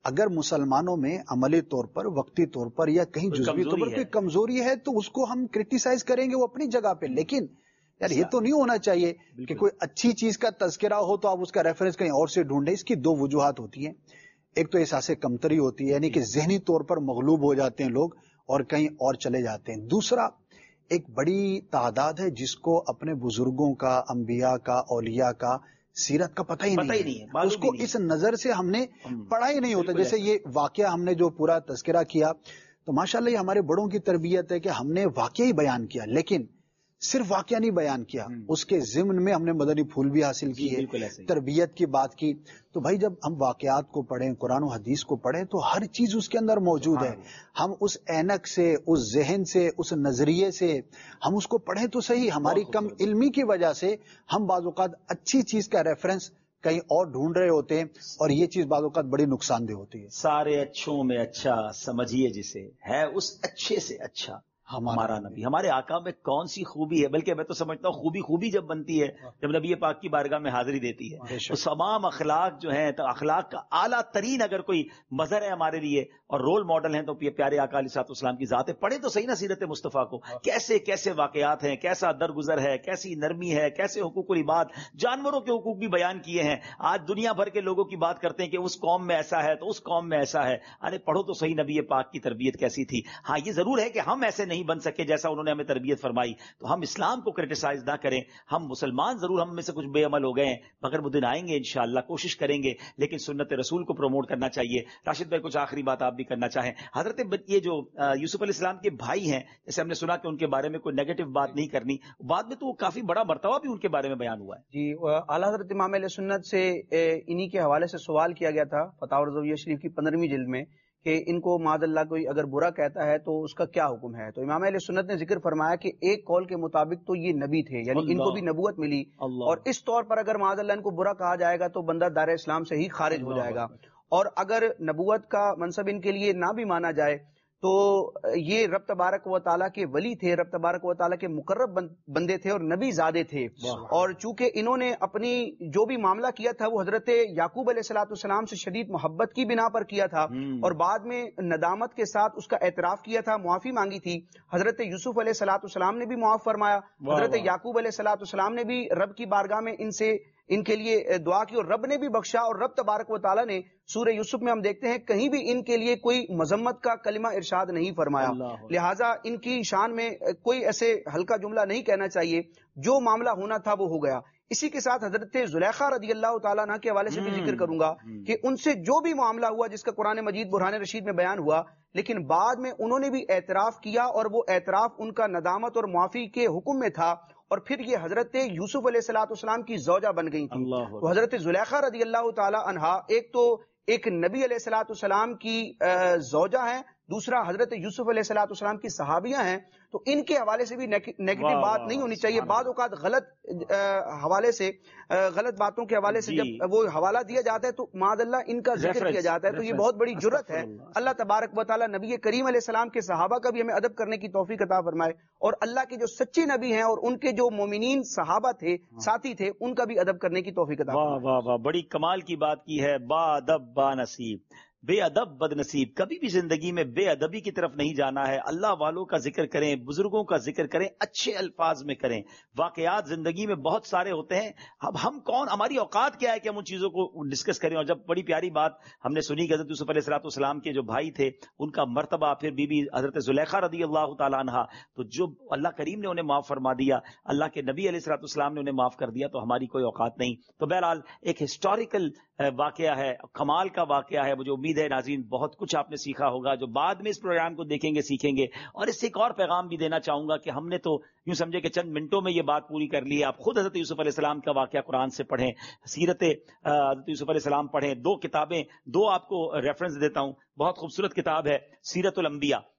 اگر مسلمانوں میں عملی طور پر، وقتی طور پر یا کہیں جزوی طور پر کوئی کمزوری ہے تو اس کو ہم کرٹیسائز کریں گے، وہ اپنی جگہ پہ، لیکن یار یہ تو نہیں ہونا چاہیے کہ کوئی اچھی چیز کا تذکرہ ہو تو آپ اس کا ریفرنس کہیں اور سے ڈھونڈیں. اس کی دو وجوہات ہوتی ہیں. ایک تو احساس کمتری ہوتی ہے، یعنی کہ ذہنی طور پر مغلوب ہو جاتے ہیں لوگ اور کہیں اور چلے جاتے ہیں. دوسرا، ایک بڑی تعداد ہے جس کو اپنے بزرگوں کا، انبیاء کا، اولیاء کا، سیرت کا پتہ ہی نہیں ہے. اس کو اس نظر سے ہم نے پڑھا ہی نہیں ہوتا. جیسے یہ واقعہ ہم نے جو پورا تذکرہ کیا تو ماشاءاللہ یہ ہمارے بڑوں کی تربیت ہے کہ ہم نے واقعہ ہی بیان کیا، لیکن صرف واقعہ نہیں بیان کیا، اس کے ضمن میں ہم نے مدنی پھول بھی حاصل کیے، تربیت کی بات کی. تو بھائی جب ہم واقعات کو پڑھیں، قرآن و حدیث کو پڑھیں تو ہر چیز اس کے اندر موجود ہے. ہم اس اینک سے، اس ذہن سے، اس نظریے سے ہم اس کو پڑھیں تو صحیح. ہماری کم علمی کی وجہ سے ہم بعض اوقات اچھی چیز کا ریفرنس کہیں اور ڈھونڈ رہے ہوتے ہیں اور یہ چیز بعض اوقات بڑی نقصان دہ ہوتی ہے. سارے اچھوں میں اچھا سمجھیے جسے، ہے اس اچھے سے اچھا ہمارا نبی. ہمارے آقا میں کون سی خوبی ہے، بلکہ میں تو سمجھتا ہوں خوبی جب بنتی ہے جب نبی پاک کی بارگاہ میں حاضری دیتی ہے تو تمام اخلاق جو ہیں، تو اخلاق کا اعلیٰ ترین اگر کوئی مظہر ہے ہمارے لیے اور رول ماڈل ہیں تو پیارے آقا علیہ الصلوۃ والسلام کی ذات ہے. پڑھیں تو صحیح نا سیرت مصطفیٰ کو، کیسے کیسے واقعات ہیں، کیسا درگزر ہے، کیسی نرمی ہے، کیسے حقوق العباد، جانوروں کے حقوق بھی بیان کیے ہیں. آج دنیا بھر کے لوگوں کی بات کرتے ہیں کہ اس قوم میں ایسا ہے تو اس قوم میں ایسا ہے. ارے پڑھو تو صحیح نبی پاک کی تربیت کیسی تھی. ہاں یہ ضرور ہے کہ ہم ایسے نہیں بن سکے جیسا انہوں نے ہمیں تربیت فرمائی، تو ہم اسلام کو کرٹیسائز نہ کریں. ہم مسلمان ضرور ہم میں سے کچھ بے عمل ہو گئے ہیں، مگر وہ دن آئیں گے انشاءاللہ، کوشش کریں گے، لیکن سنت رسول کو پروموٹ کرنا چاہیے. راشد بھائی کچھ آخری بات آپ بھی کرنا چاہیں. حضرت یہ جو یوسف علیہ السلام کے بھائی ہیں، جیسے ہم نے سنا کہ ان کے بارے میں کوئی نیگیٹو بات نہیں کرنی، بعد میں تو کافی بڑا مرتبہ بھی ان کے بارے میں بیان ہوا ہے. جی، اعلیٰ حضرت امام علیہ سنت سے انہی کے حوالے سے سوال کیا گیا تھا فتاوی رضویہ شریف کی 15ویں جلد میں کہ ان کو معاذ اللہ کوئی اگر برا کہتا ہے تو اس کا کیا حکم ہے. تو امام علیہ سنت نے ذکر فرمایا کہ ایک قول کے مطابق تو یہ نبی تھے، یعنی ان کو بھی نبوت ملی، اور اس طور پر اگر معاذ اللہ ان کو برا کہا جائے گا تو بندہ دار اسلام سے ہی خارج ہو جائے گا. اور اگر نبوت کا منصب ان کے لیے نہ بھی مانا جائے تو یہ رب تبارک و تعالیٰ کے ولی تھے، رب تبارک و تعالیٰ کے مقرب بندے تھے اور نبی زادے تھے. اور چونکہ انہوں نے اپنی جو بھی معاملہ کیا تھا وہ حضرت یعقوب علیہ الصلوۃ والسلام سے شدید محبت کی بنا پر کیا تھا اور بعد میں ندامت کے ساتھ اس کا اعتراف کیا تھا، معافی مانگی تھی. حضرت یوسف علیہ الصلوۃ والسلام نے بھی معاف فرمایا، حضرت یعقوب علیہ الصلوۃ والسلام نے بھی رب کی بارگاہ میں ان کے لیے دعا کی اور رب نے بھی بخشا. اور رب تبارک و تعالیٰ نے سورہ یوسف میں ہم دیکھتے ہیں کہیں بھی ان کے لیے کوئی مذمت کا کلمہ ارشاد نہیں فرمایا. لہٰذا ان کی شان میں کوئی ایسے ہلکا جملہ نہیں کہنا چاہیے. جو معاملہ ہونا تھا وہ ہو گیا. اسی کے ساتھ حضرت زلیخا رضی اللہ تعالیٰ عنہ کے حوالے سے بھی ذکر کروں گا کہ ان سے جو بھی معاملہ ہوا جس کا قرآن مجید برہان رشید میں بیان ہوا، لیکن بعد میں انہوں نے بھی اعتراف کیا اور وہ اعتراف ان کا ندامت اور معافی کے حکم میں تھا. اور پھر یہ حضرت یوسف علیہ الصلوۃ والسلام کی زوجہ بن گئی تھی. تو حضرت زلیخا رضی اللہ تعالی عنہا ایک نبی علیہ الصلوۃ والسلام کی زوجہ ہیں، دوسرا حضرت یوسف علیہ الصلوۃ والسلام کی صحابیہ ہیں. تو ان کے حوالے سے بھی نیگیٹو بات نہیں ہونی چاہیے. بعض اوقات غلط حوالے سے، غلط باتوں کے حوالے سے جب وہ حوالہ دیا جاتا ہے تو معاذ اللہ ان کا ذکر کیا جاتا ہے، تو یہ بہت بڑی جرت ہے. اللہ تبارک و تعالیٰ نبی کریم علیہ السلام کے صحابہ کا بھی ہمیں ادب کرنے کی توفیق عطا فرمائے، اور اللہ کے جو سچے نبی ہیں اور ان کے جو مومنین صحابہ تھے، ساتھی تھے، ان کا بھی ادب کرنے کی توفیق عطا فرمائے. واہ واہ واہ، بڑی کمال کی بات کی ہے. با ادب با نصیب، بے ادب بد نصیب. کبھی بھی زندگی میں بے ادبی کی طرف نہیں جانا ہے. اللہ والوں کا ذکر کریں، بزرگوں کا ذکر کریں، اچھے الفاظ میں کریں. واقعات زندگی میں بہت سارے ہوتے ہیں. اب ہم کون، ہماری اوقات کیا ہے کہ ہم ان چیزوں کو ڈسکس کریں. اور جب بڑی پیاری بات ہم نے سنی کہ حضرت یوسف علیہ الصلوۃ والسلام کے جو بھائی تھے ان کا مرتبہ، پھر بی بی حضرت زلیخا رضی اللہ تعالیٰ عنہا، تو جو اللہ کریم نے انہیں معاف فرما دیا، اللہ کے نبی علیہ الصلوۃ والسلام نے انہیں معاف کر دیا، تو ہماری کوئی اوقات نہیں. تو بہرحال ایک ہسٹوریکل واقعہ ہے، کمال کا واقعہ ہے. مجھے امید ہے ناظرین بہت کچھ آپ نے سیکھا ہوگا جو بعد میں اس پروگرام کو دیکھیں گے سیکھیں گے. اور اس سے ایک اور پیغام بھی دینا چاہوں گا کہ ہم نے تو یوں سمجھے کہ چند منٹوں میں یہ بات پوری کر لی ہے. آپ خود حضرت یوسف علیہ السلام کا واقعہ قرآن سے پڑھیں، سیرت حضرت یوسف علیہ السلام پڑھیں. 2 کتابیں، 2 آپ کو ریفرنس دیتا ہوں. بہت خوبصورت کتاب ہے سیرت الانبیاء،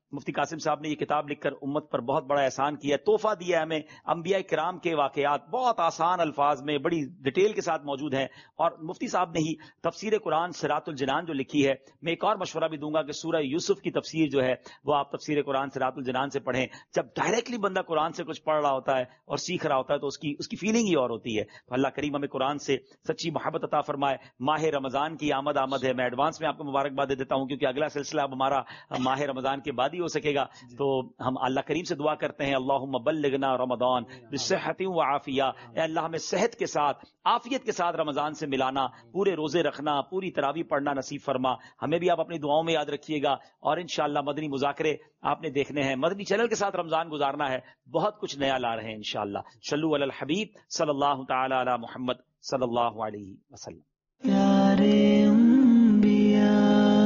مفتی قاسم صاحب نے یہ کتاب لکھ کر امت پر بہت بڑا احسان کیا ہے، تحفہ دیا ہے ہمیں. انبیاء کرام کے واقعات بہت آسان الفاظ میں بڑی ڈیٹیل کے ساتھ موجود ہیں. اور مفتی صاحب نے ہی تفسیر قرآن صراط الجنان جو لکھی ہے، میں ایک اور مشورہ بھی دوں گا کہ سورہ یوسف کی تفسیر جو ہے وہ آپ تفسیر قرآن صراط الجنان سے پڑھیں. جب ڈائریکٹلی بندہ قرآن سے کچھ پڑھ رہا ہوتا ہے اور سیکھ رہا ہوتا ہے تو اس کی فیلنگ ہی اور ہوتی ہے. اللہ کریم ہمیں قرآن سے سچی محبت عطا فرمائے. ماہ رمضان کی آمد ہے. میں ایڈوانس میں آپ کو مبارکباد دے دیتا ہوں کیونکہ اگلا سلسلہ اب ہمارا ماہ رمضان کے بعد ہی ہو سکے گا. تو ہم اللہ کریم سے دعا کرتے ہیں اللہم بلغنا رمضان بصحت و عافیہ. اے اللہ ہمیں صحت کے ساتھ عافیت کے ساتھ رمضان سے ملانا، پورے روزے رکھنا، پوری تراویح پڑھنا نصیب فرما. ہمیں بھی آپ اپنی دعاؤں میں یاد رکھیے گا. اور انشاءاللہ مدنی مذاکرے آپ نے دیکھنے ہیں، مدنی چینل کے ساتھ رمضان گزارنا ہے. بہت کچھ نیا لا رہے ہیں انشاءاللہ. صلو علی الحبیب صلی اللہ تعالی علی محمد صلی اللہ علیہ وسلم. پیارے انبیاء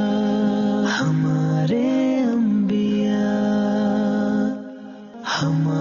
ہمارے انبیاء ہم